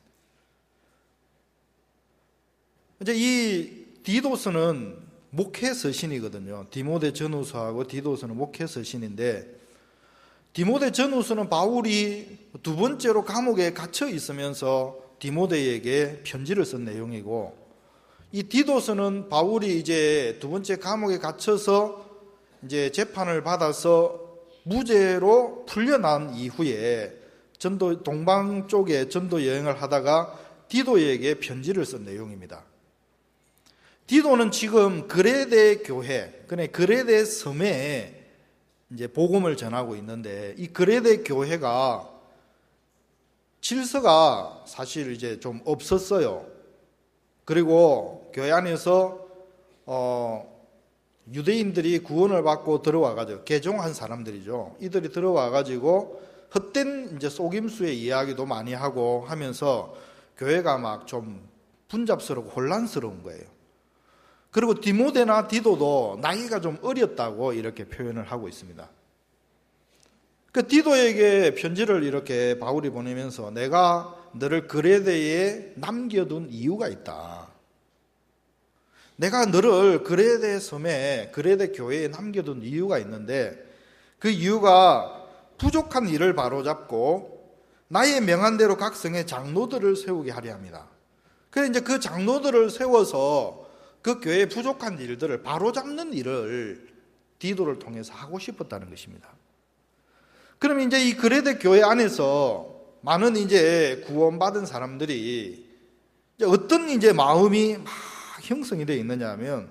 이제 이 디도서는 목회 서신이거든요. 디모데 전후서하고 디도서는 목회 서신인데, 디모데 전후서는 바울이 두 번째로 감옥에 갇혀 있으면서 디모데에게 편지를 쓴 내용이고, 이 디도스는 바울이 이제 두 번째 감옥에 갇혀서 이제 재판을 받아서 무죄로 풀려난 이후에 동방 쪽에 전도 여행을 하다가 디도에게 편지를 쓴 내용입니다. 디도는 지금 그레데 교회, 그레데 섬에 이제 복음을 전하고 있는데, 이 그레데 교회가 질서가 사실 이제 좀 없었어요. 그리고 교회 안에서 유대인들이 구원을 받고 들어와가지고 개종한 사람들이죠. 이들이 들어와가지고 헛된 이제 속임수의 이야기도 많이 하고 하면서 교회가 막 좀 분잡스럽고 혼란스러운 거예요. 그리고 디모데나 디도도 나이가 좀 어렸다고 이렇게 표현을 하고 있습니다. 그 디도에게 편지를 이렇게 바울이 보내면서 내가 너를 그레데에 남겨둔 이유가 있다. 내가 너를 그레데 섬에 그레데 교회에 남겨둔 이유가 있는데, 그 이유가 부족한 일을 바로잡고 나의 명한 대로 각 성에 장로들을 세우게 하려 합니다. 그래서 이제 그 장로들을 세워서 그 교회의 부족한 일들을 바로잡는 일을 디도를 통해서 하고 싶었다는 것입니다. 그럼 이제 이 그레데 교회 안에서 많은 이제 구원받은 사람들이 이제 어떤 이제 마음이 막 형성이 되어 있느냐 하면,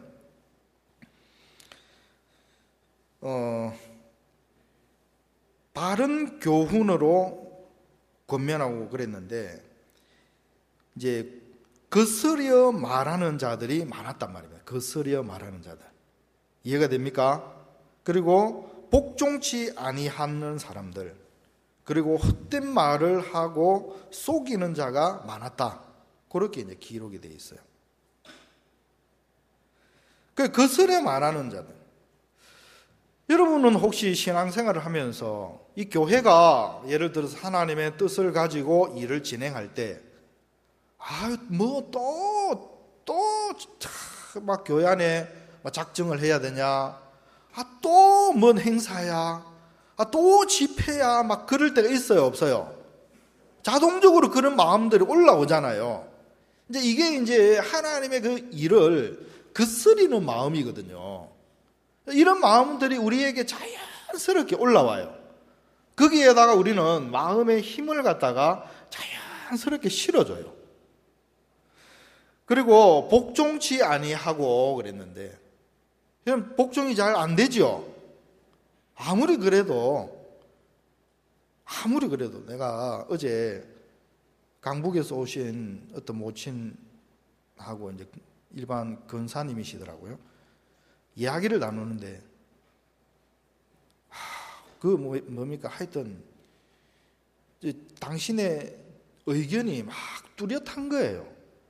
바른 교훈으로 권면하고 그랬는데, 이제 거스려 말하는 자들이 많았단 말입니다. 거스려 말하는 자들. 이해가 됩니까? 그리고 복종치 아니하는 사람들, 그리고 헛된 말을 하고 속이는 자가 많았다. 그렇게 이제 기록이 되어 있어요. 그 거스려 말하는 자들. 여러분은 혹시 신앙생활을 하면서 이 교회가 예를 들어서 하나님의 뜻을 가지고 일을 진행할 때, 막 교회 안에 작정을 해야 되냐, 또 뭔 행사야, 또 집회야, 막 그럴 때가 있어요, 없어요? 자동적으로 그런 마음들이 올라오잖아요. 이게 이제 하나님의 그 일을 거스리는 마음이거든요. 이런 마음들이 우리에게 자연스럽게 올라와요. 거기에다가 우리는 마음의 힘을 갖다가 자연스럽게 실어줘요. 그리고 복종치 아니하고 그랬는데, 복종이 잘 안 되죠. 아무리 그래도 내가 어제 강북에서 오신 어떤 모친하고 이제 일반 근사님이시더라고요. 이야기를 나누는데, 뭡니까? 하여튼 당신의 의견이 막 뚜렷한 거예요.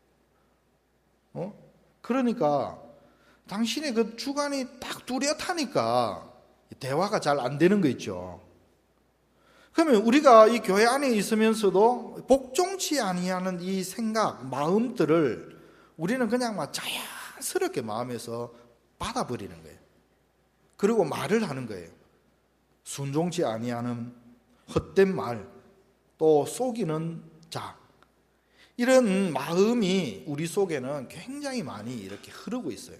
그러니까 당신의 그 주관이 딱 뚜렷하니까 대화가 잘 안 되는 거 있죠. 그러면 우리가 이 교회 안에 있으면서도 복종치 아니하는 이 생각, 마음들을 우리는 그냥 막 자연스럽게 마음에서 받아버리는 거예요. 그리고 말을 하는 거예요. 순종치 아니하는 헛된 말, 또 속이는 자, 이런 마음이 우리 속에는 굉장히 많이 이렇게 흐르고 있어요.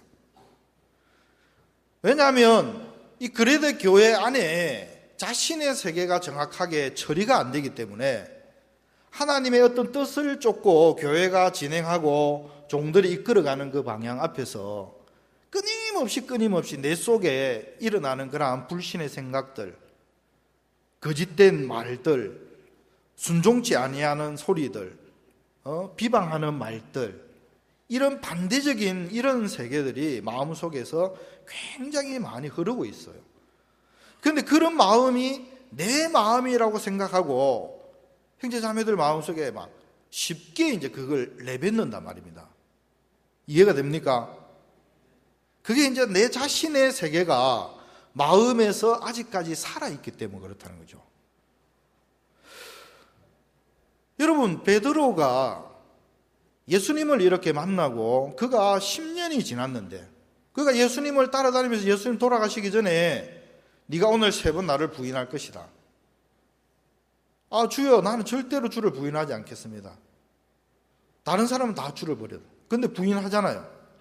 왜냐하면 이 그레데 교회 안에 자신의 세계가 정확하게 처리가 안 되기 때문에 하나님의 어떤 뜻을 쫓고 교회가 진행하고 종들이 이끌어가는 그 방향 앞에서 끊임없이 내 속에 일어나는 그러한 불신의 생각들, 거짓된 말들, 순종치 아니하는 소리들, 비방하는 말들, 이런 반대적인 이런 세계들이 마음속에서 굉장히 많이 흐르고 있어요. 그런데 그런 마음이 내 마음이라고 생각하고 형제자매들 마음속에 막 쉽게 이제 그걸 내뱉는단 말입니다. 이해가 됩니까? 그게 이제 내 자신의 세계가 마음에서 아직까지 살아있기 때문에 그렇다는 거죠. 여러분, 베드로가 예수님을 이렇게 만나고 그가 10년이 지났는데, 그가 예수님을 따라다니면서 예수님 돌아가시기 전에 네가 오늘 3번 나를 부인할 것이다. 주여, 나는 절대로 주를 부인하지 않겠습니다. 다른 사람은 다 주를 버려요. 근데 부인하잖아요.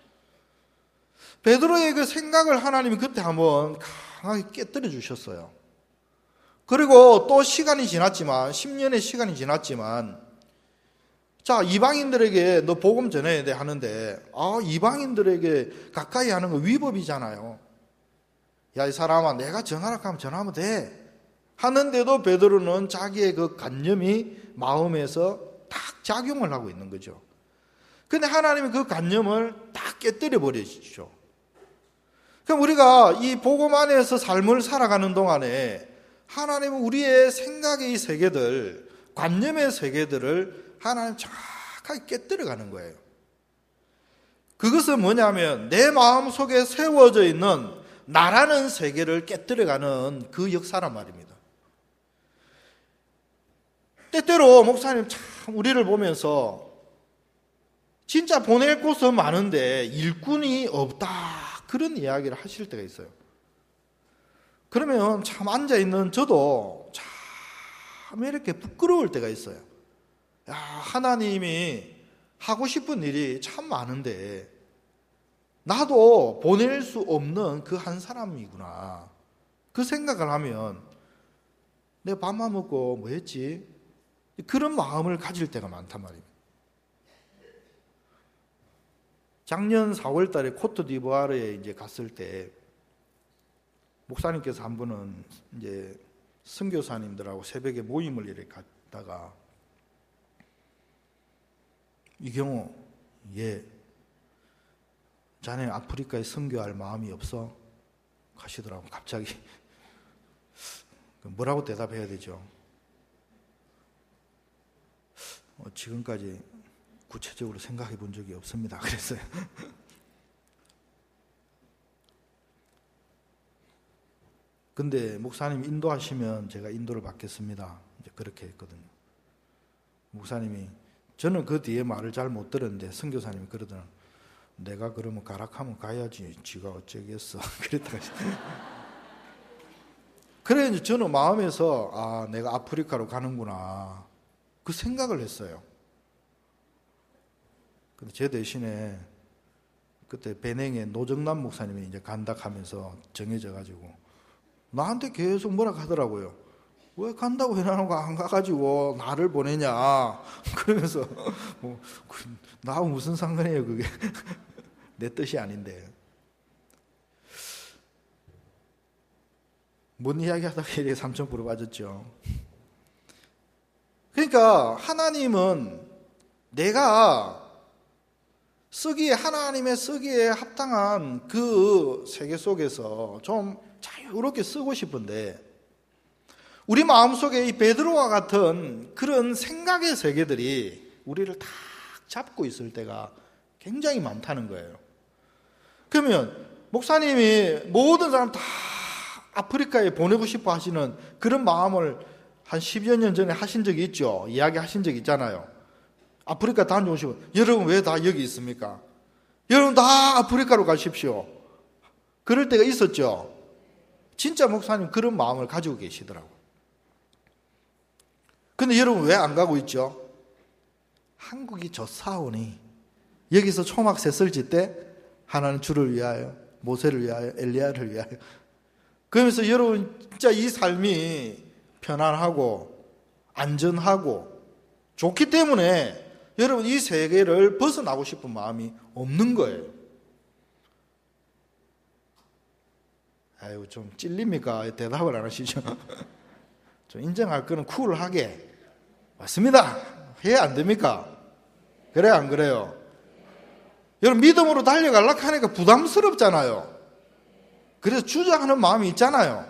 베드로의 그 생각을 하나님이 그때 한번 강하게 깨뜨려 주셨어요. 그리고 또 시간이 지났지만, 10년의 시간이 지났지만, 자, 이방인들에게 너 복음 전해야 돼 하는데, 이방인들에게 가까이 하는 거 위법이잖아요. 야, 이 사람아, 내가 전하라 하면 전하면 돼. 하는데도 베드로는 자기의 그 관념이 마음에서 딱 작용을 하고 있는 거죠. 근데 하나님이 그 관념을 딱 깨뜨려 버리시죠. 그럼 우리가 이 복음 안에서 삶을 살아가는 동안에 하나님은 우리의 생각의 세계들, 관념의 세계들을 하나님 정확하게 깨뜨려가는 거예요. 그것은 뭐냐면 내 마음 속에 세워져 있는 나라는 세계를 깨뜨려가는 그 역사란 말입니다. 때때로 목사님 참 우리를 보면서 진짜 보낼 곳은 많은데 일꾼이 없다, 그런 이야기를 하실 때가 있어요. 그러면 참 앉아있는 저도 참 이렇게 부끄러울 때가 있어요. 야, 하나님이 하고 싶은 일이 참 많은데 나도 보낼 수 없는 그 한 사람이구나, 그 생각을 하면 내가 밥만 먹고 뭐 했지? 그런 마음을 가질 때가 많단 말입니다. 작년 4월 달에 코트디부아르에 이제 갔을 때 목사님께서 한 분은 이제 선교사님들하고 새벽에 모임을 이렇게 갔다가 이경호, 자네 아프리카에 선교할 마음이 없어? 하시더라고. 갑자기 뭐라고 대답해야 되죠? 지금까지 구체적으로 생각해 본 적이 없습니다. 그랬어요. 근데 목사님 인도하시면 제가 인도를 받겠습니다. 이제 그렇게 했거든요. 목사님이, 저는 그 뒤에 말을 잘 못 들었는데 선교사님이 그러더라고요. 내가 그러면 가락하면 가야지, 지가 어쩌겠어. 그랬다가 그래 저는 마음에서 내가 아프리카로 가는구나, 그 생각을 했어요. 근데 제 대신에 그때 베냉에 노정남 목사님이 이제 간다 하면서 정해져 가지고 나한테 계속 뭐라 하더라고요. 왜 간다고 해놔놓고 안 가가지고 나를 보내냐 그러면서 나하고 무슨 상관이에요 그게. 내 뜻이 아닌데. 뭔 이야기 하다가 이렇게 삼천포로 빠졌죠. 그러니까 하나님은 내가 쓰기에, 하나님의 쓰기에 합당한 그 세계 속에서 좀 자유롭게 쓰고 싶은데 우리 마음속에 이 베드로와 같은 그런 생각의 세계들이 우리를 탁 잡고 있을 때가 굉장히 많다는 거예요. 그러면 목사님이 모든 사람 다 아프리카에 보내고 싶어 하시는 그런 마음을 한 10여 년 전에 하신 적이 있죠. 이야기 하신 적이 있잖아요. 아프리카 다녀오시고, 여러분 왜 다 여기 있습니까? 여러분 다 아프리카로 가십시오. 그럴 때가 있었죠. 진짜 목사님 그런 마음을 가지고 계시더라고요. 근데 여러분 왜 안 가고 있죠? 한국이 좋사오니 여기서 초막새 쓸지 때 하나는 주를 위하여, 모세를 위하여, 엘리야를 위하여. 그러면서 여러분 진짜 이 삶이 편안하고 안전하고 좋기 때문에 여러분 이 세계를 벗어나고 싶은 마음이 없는 거예요. 아이고 좀 찔립니까? 대답을 안 하시죠? 좀 인정할 거는 쿨하게. 맞습니다. 해야 안 됩니까? 그래요 안 그래요? 여러분 믿음으로 달려가려고 하니까 부담스럽잖아요. 그래서 주저하는 마음이 있잖아요.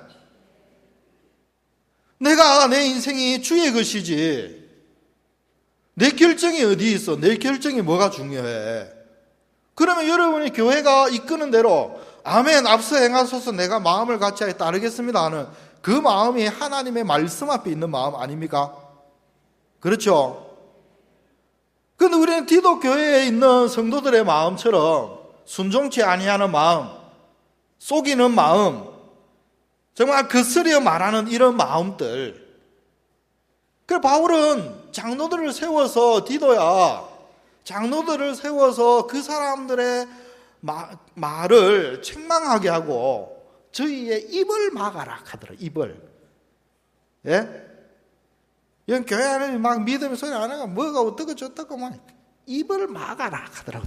내가 내 인생이 주의 것이지 내 결정이 어디 있어? 내 결정이 뭐가 중요해? 그러면 여러분이 교회가 이끄는 대로 아멘 앞서 행하소서 내가 마음을 같이 따르겠습니다 하는 그 마음이 하나님의 말씀 앞에 있는 마음 아닙니까? 그렇죠? 그런데 우리는 디도 교회에 있는 성도들의 마음처럼 순종치 아니하는 마음, 속이는 마음, 정말 거스려 말하는 이런 마음들. 그래서 바울은 장로들을 세워서, 디도야, 장로들을 세워서 그 사람들의 말을 책망하게 하고 저희의 입을 막아라 하더라. 입을. 예? 이건 교회 안에 막 믿음의 소리 안 하고 뭐가 어떻고 저떻고 막 입을 막아라 하더라고.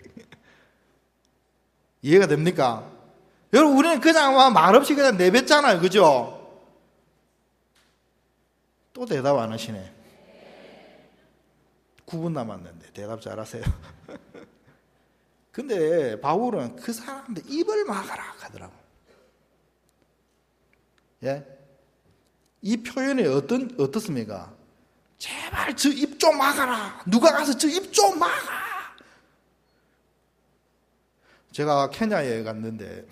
이해가 됩니까? 여러분, 우리는 그냥 말없이 그냥 내뱉잖아요. 그죠? 또 대답 안 하시네. 9분 남았는데 대답 잘하세요. 근데 바울은 그 사람들 입을 막아라 하더라고. 예? 이 표현이 어떻습니까? 제발 저 입 좀 막아라. 누가 가서 저 입 좀 막아. 제가 케냐에 갔는데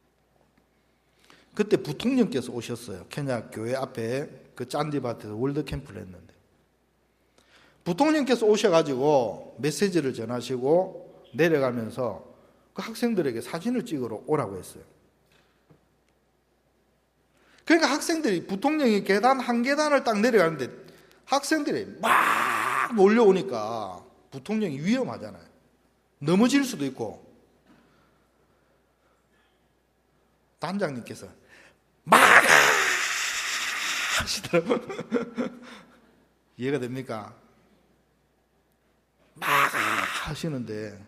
그때 부통령께서 오셨어요. 케냐 교회 앞에 그 짠디밭에서 월드 캠프를 했는데 부통령께서 오셔가지고 메시지를 전하시고 내려가면서 그 학생들에게 사진을 찍으러 오라고 했어요. 그러니까 학생들이 부통령이 계단 한 계단을 딱 내려가는데 학생들이 막 몰려오니까 부통령이 위험하잖아요. 넘어질 수도 있고. 단장님께서 막아! 하시더라고요. 이해가 됩니까? 막아! 하시는데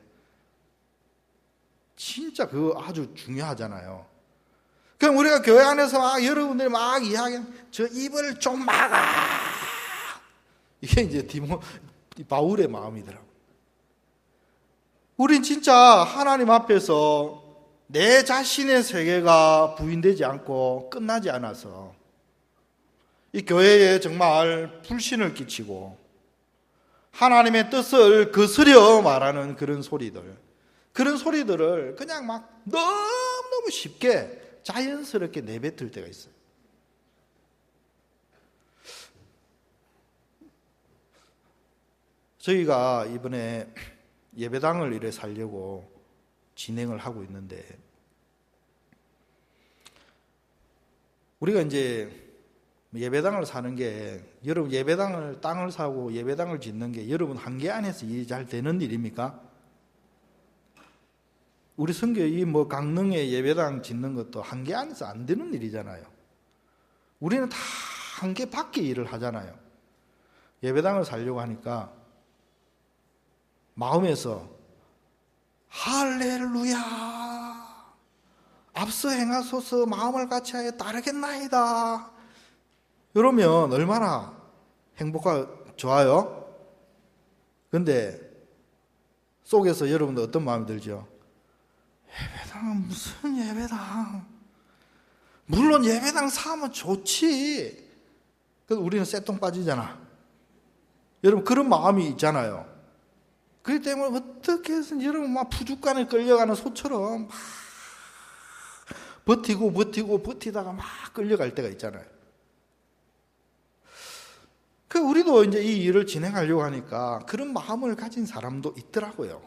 진짜 그거 아주 중요하잖아요. 그럼 우리가 교회 안에서 막 여러분들이 막 이야기하면 저 입을 좀 막아! 이게 이제 바울의 마음이더라고요. 우린 진짜 하나님 앞에서 내 자신의 세계가 부인되지 않고 끝나지 않아서 이 교회에 정말 불신을 끼치고 하나님의 뜻을 거스려 말하는 그런 소리들을 그냥 막 너무너무 쉽게 자연스럽게 내뱉을 때가 있어요. 저희가 이번에 예배당을 이래 살려고 진행을 하고 있는데 우리가 이제 예배당을 사는 게 여러분 땅을 사고 예배당을 짓는 게 여러분 한계 안에서 일이 잘 되는 일입니까? 우리 선교의 강릉에 예배당 짓는 것도 한계 안에서 안 되는 일이잖아요. 우리는 다 한계 밖에 일을 하잖아요. 예배당을 살려고 하니까 마음에서 할렐루야 앞서 행하소서 마음을 같이하여 따르겠나이다 이러면 얼마나 좋아요? 근데 속에서 여러분들 어떤 마음이 들죠? 예배당은 무슨 예배당? 물론 예배당 사면 좋지. 그래서 우리는 쇠똥 빠지잖아. 여러분 그런 마음이 있잖아요. 그렇기 때문에 어떻게 해서 여러분 막 푸죽간에 끌려가는 소처럼 막 버티다가 막 끌려갈 때가 있잖아요. 우리도 이제 이 일을 진행하려고 하니까 그런 마음을 가진 사람도 있더라고요.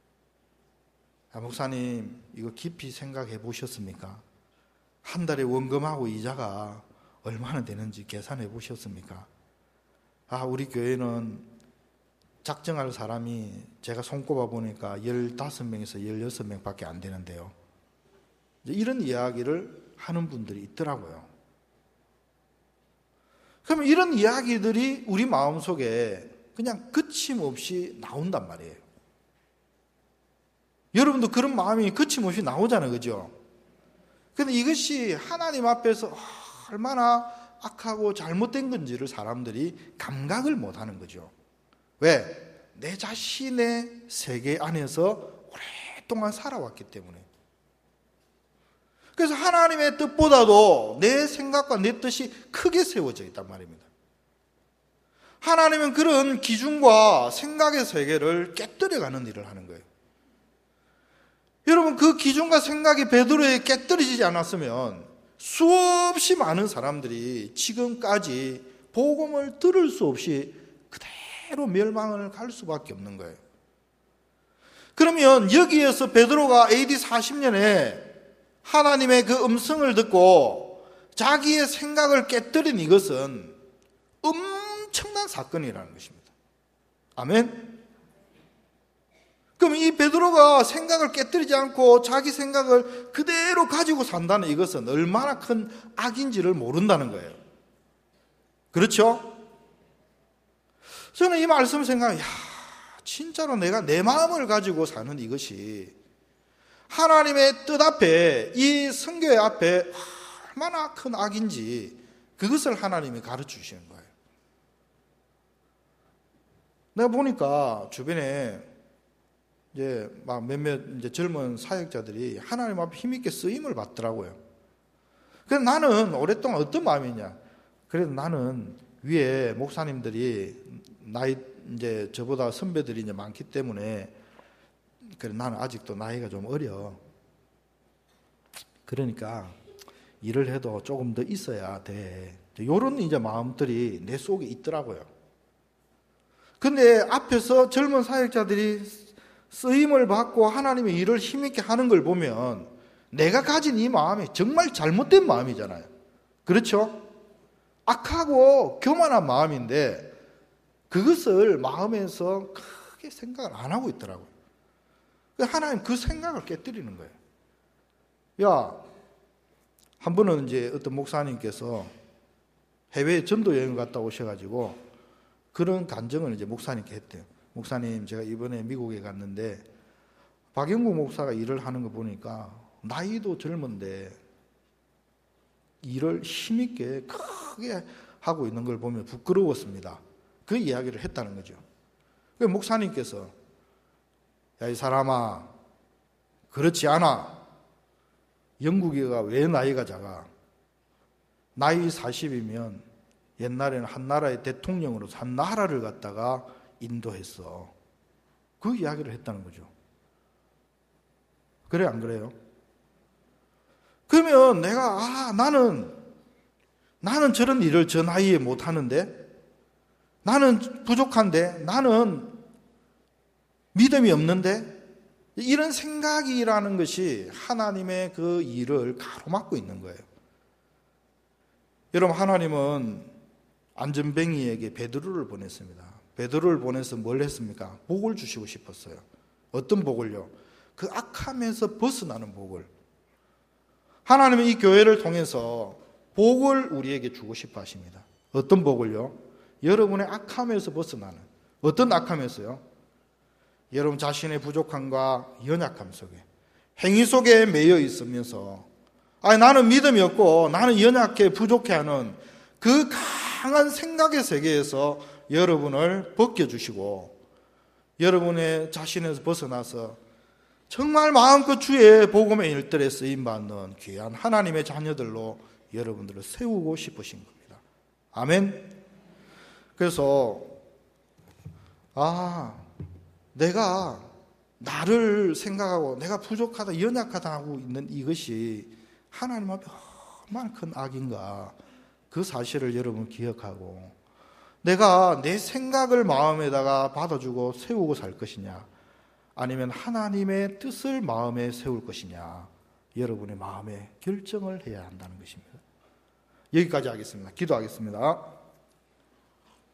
목사님, 이거 깊이 생각해 보셨습니까? 한 달에 원금하고 이자가 얼마나 되는지 계산해 보셨습니까? 우리 교회는 작정할 사람이 제가 손꼽아 보니까 15명에서 16명밖에 안 되는데요. 이런 이야기를 하는 분들이 있더라고요. 그러면 이런 이야기들이 우리 마음속에 그냥 거침없이 나온단 말이에요. 여러분도 그런 마음이 거침없이 나오잖아요. 그죠? 그런데 이것이 하나님 앞에서 얼마나 악하고 잘못된 건지를 사람들이 감각을 못하는 거죠. 왜? 내 자신의 세계 안에서 오랫동안 살아왔기 때문에. 그래서 하나님의 뜻보다도 내 생각과 내 뜻이 크게 세워져 있단 말입니다. 하나님은 그런 기준과 생각의 세계를 깨뜨려가는 일을 하는 거예요. 여러분 그 기준과 생각이 베드로에 깨뜨려지지 않았으면 수없이 많은 사람들이 지금까지 복음을 들을 수 없이 그대로 멸망을 갈 수밖에 없는 거예요. 그러면 여기에서 베드로가 AD 40년에 하나님의 그 음성을 듣고 자기의 생각을 깨뜨린 이것은 엄청난 사건이라는 것입니다. 아멘. 그럼 이 베드로가 생각을 깨뜨리지 않고 자기 생각을 그대로 가지고 산다는 이것은 얼마나 큰 악인지를 모른다는 거예요. 그렇죠? 저는 이 말씀을 생각해요. 진짜로 내가 내 마음을 가지고 사는 이것이 하나님의 뜻 앞에, 이 성교의 앞에 얼마나 큰 악인지 그것을 하나님이 가르쳐 주시는 거예요. 내가 보니까 주변에 이제 막 몇몇 이제 젊은 사역자들이 하나님 앞에 힘있게 쓰임을 받더라고요. 그래서 나는 오랫동안 어떤 마음이냐? 그래도 나는 위에 목사님들이 나이 이제 저보다 선배들이 이제 많기 때문에 그래 나는 아직도 나이가 좀 어려. 그러니까 일을 해도 조금 더 있어야 돼. 이런 이제 마음들이 내 속에 있더라고요. 근데 앞에서 젊은 사역자들이 쓰임을 받고 하나님의 일을 힘있게 하는 걸 보면 내가 가진 이 마음이 정말 잘못된 마음이잖아요. 그렇죠? 악하고 교만한 마음인데 그것을 마음에서 크게 생각을 안 하고 있더라고요. 하나님 그 생각을 깨뜨리는 거예요. 야, 한 번은 이제 어떤 목사님께서 해외 전도 여행 갔다 오셔가지고 그런 간증을 이제 목사님께 했대요. 목사님, 제가 이번에 미국에 갔는데 박영국 목사가 일을 하는 거 보니까 나이도 젊은데 일을 힘있게 크게 하고 있는 걸 보면 부끄러웠습니다. 그 이야기를 했다는 거죠. 그 목사님께서 야, 이 사람아, 그렇지 않아. 영국이가 왜 나이가 작아? 나이 40이면 옛날에는 한 나라의 대통령으로 한 나라를 갖다가 인도했어. 그 이야기를 했다는 거죠. 그래, 안 그래요? 그러면 내가 나는 저런 일을 저 나이에 못 하는데, 나는 부족한데, 나는 믿음이 없는데, 이런 생각이라는 것이 하나님의 그 일을 가로막고 있는 거예요. 여러분, 하나님은 안전뱅이에게 베드로를 보냈습니다. 베드로를 보내서 뭘 했습니까? 복을 주시고 싶었어요. 어떤 복을요? 그 악함에서 벗어나는 복을. 하나님은 이 교회를 통해서 복을 우리에게 주고 싶어 하십니다. 어떤 복을요? 여러분의 악함에서 벗어나는. 어떤 악함에서요? 여러분 자신의 부족함과 연약함 속에, 행위 속에 매여 있으면서 나는 믿음이 없고 나는 연약해 부족해하는 그 강한 생각의 세계에서 여러분을 벗겨주시고 여러분의 자신에서 벗어나서 정말 마음껏 주의 복음의 일들에 쓰임받는 귀한 하나님의 자녀들로 여러분들을 세우고 싶으신 겁니다. 아멘. 그래서 내가 나를 생각하고 내가 부족하다 연약하다 하고 있는 이것이 하나님 앞에 얼마나 큰 악인가, 그 사실을 여러분 기억하고 내가 내 생각을 마음에다가 받아주고 세우고 살 것이냐, 아니면 하나님의 뜻을 마음에 세울 것이냐, 여러분의 마음에 결정을 해야 한다는 것입니다. 여기까지 하겠습니다. 기도하겠습니다.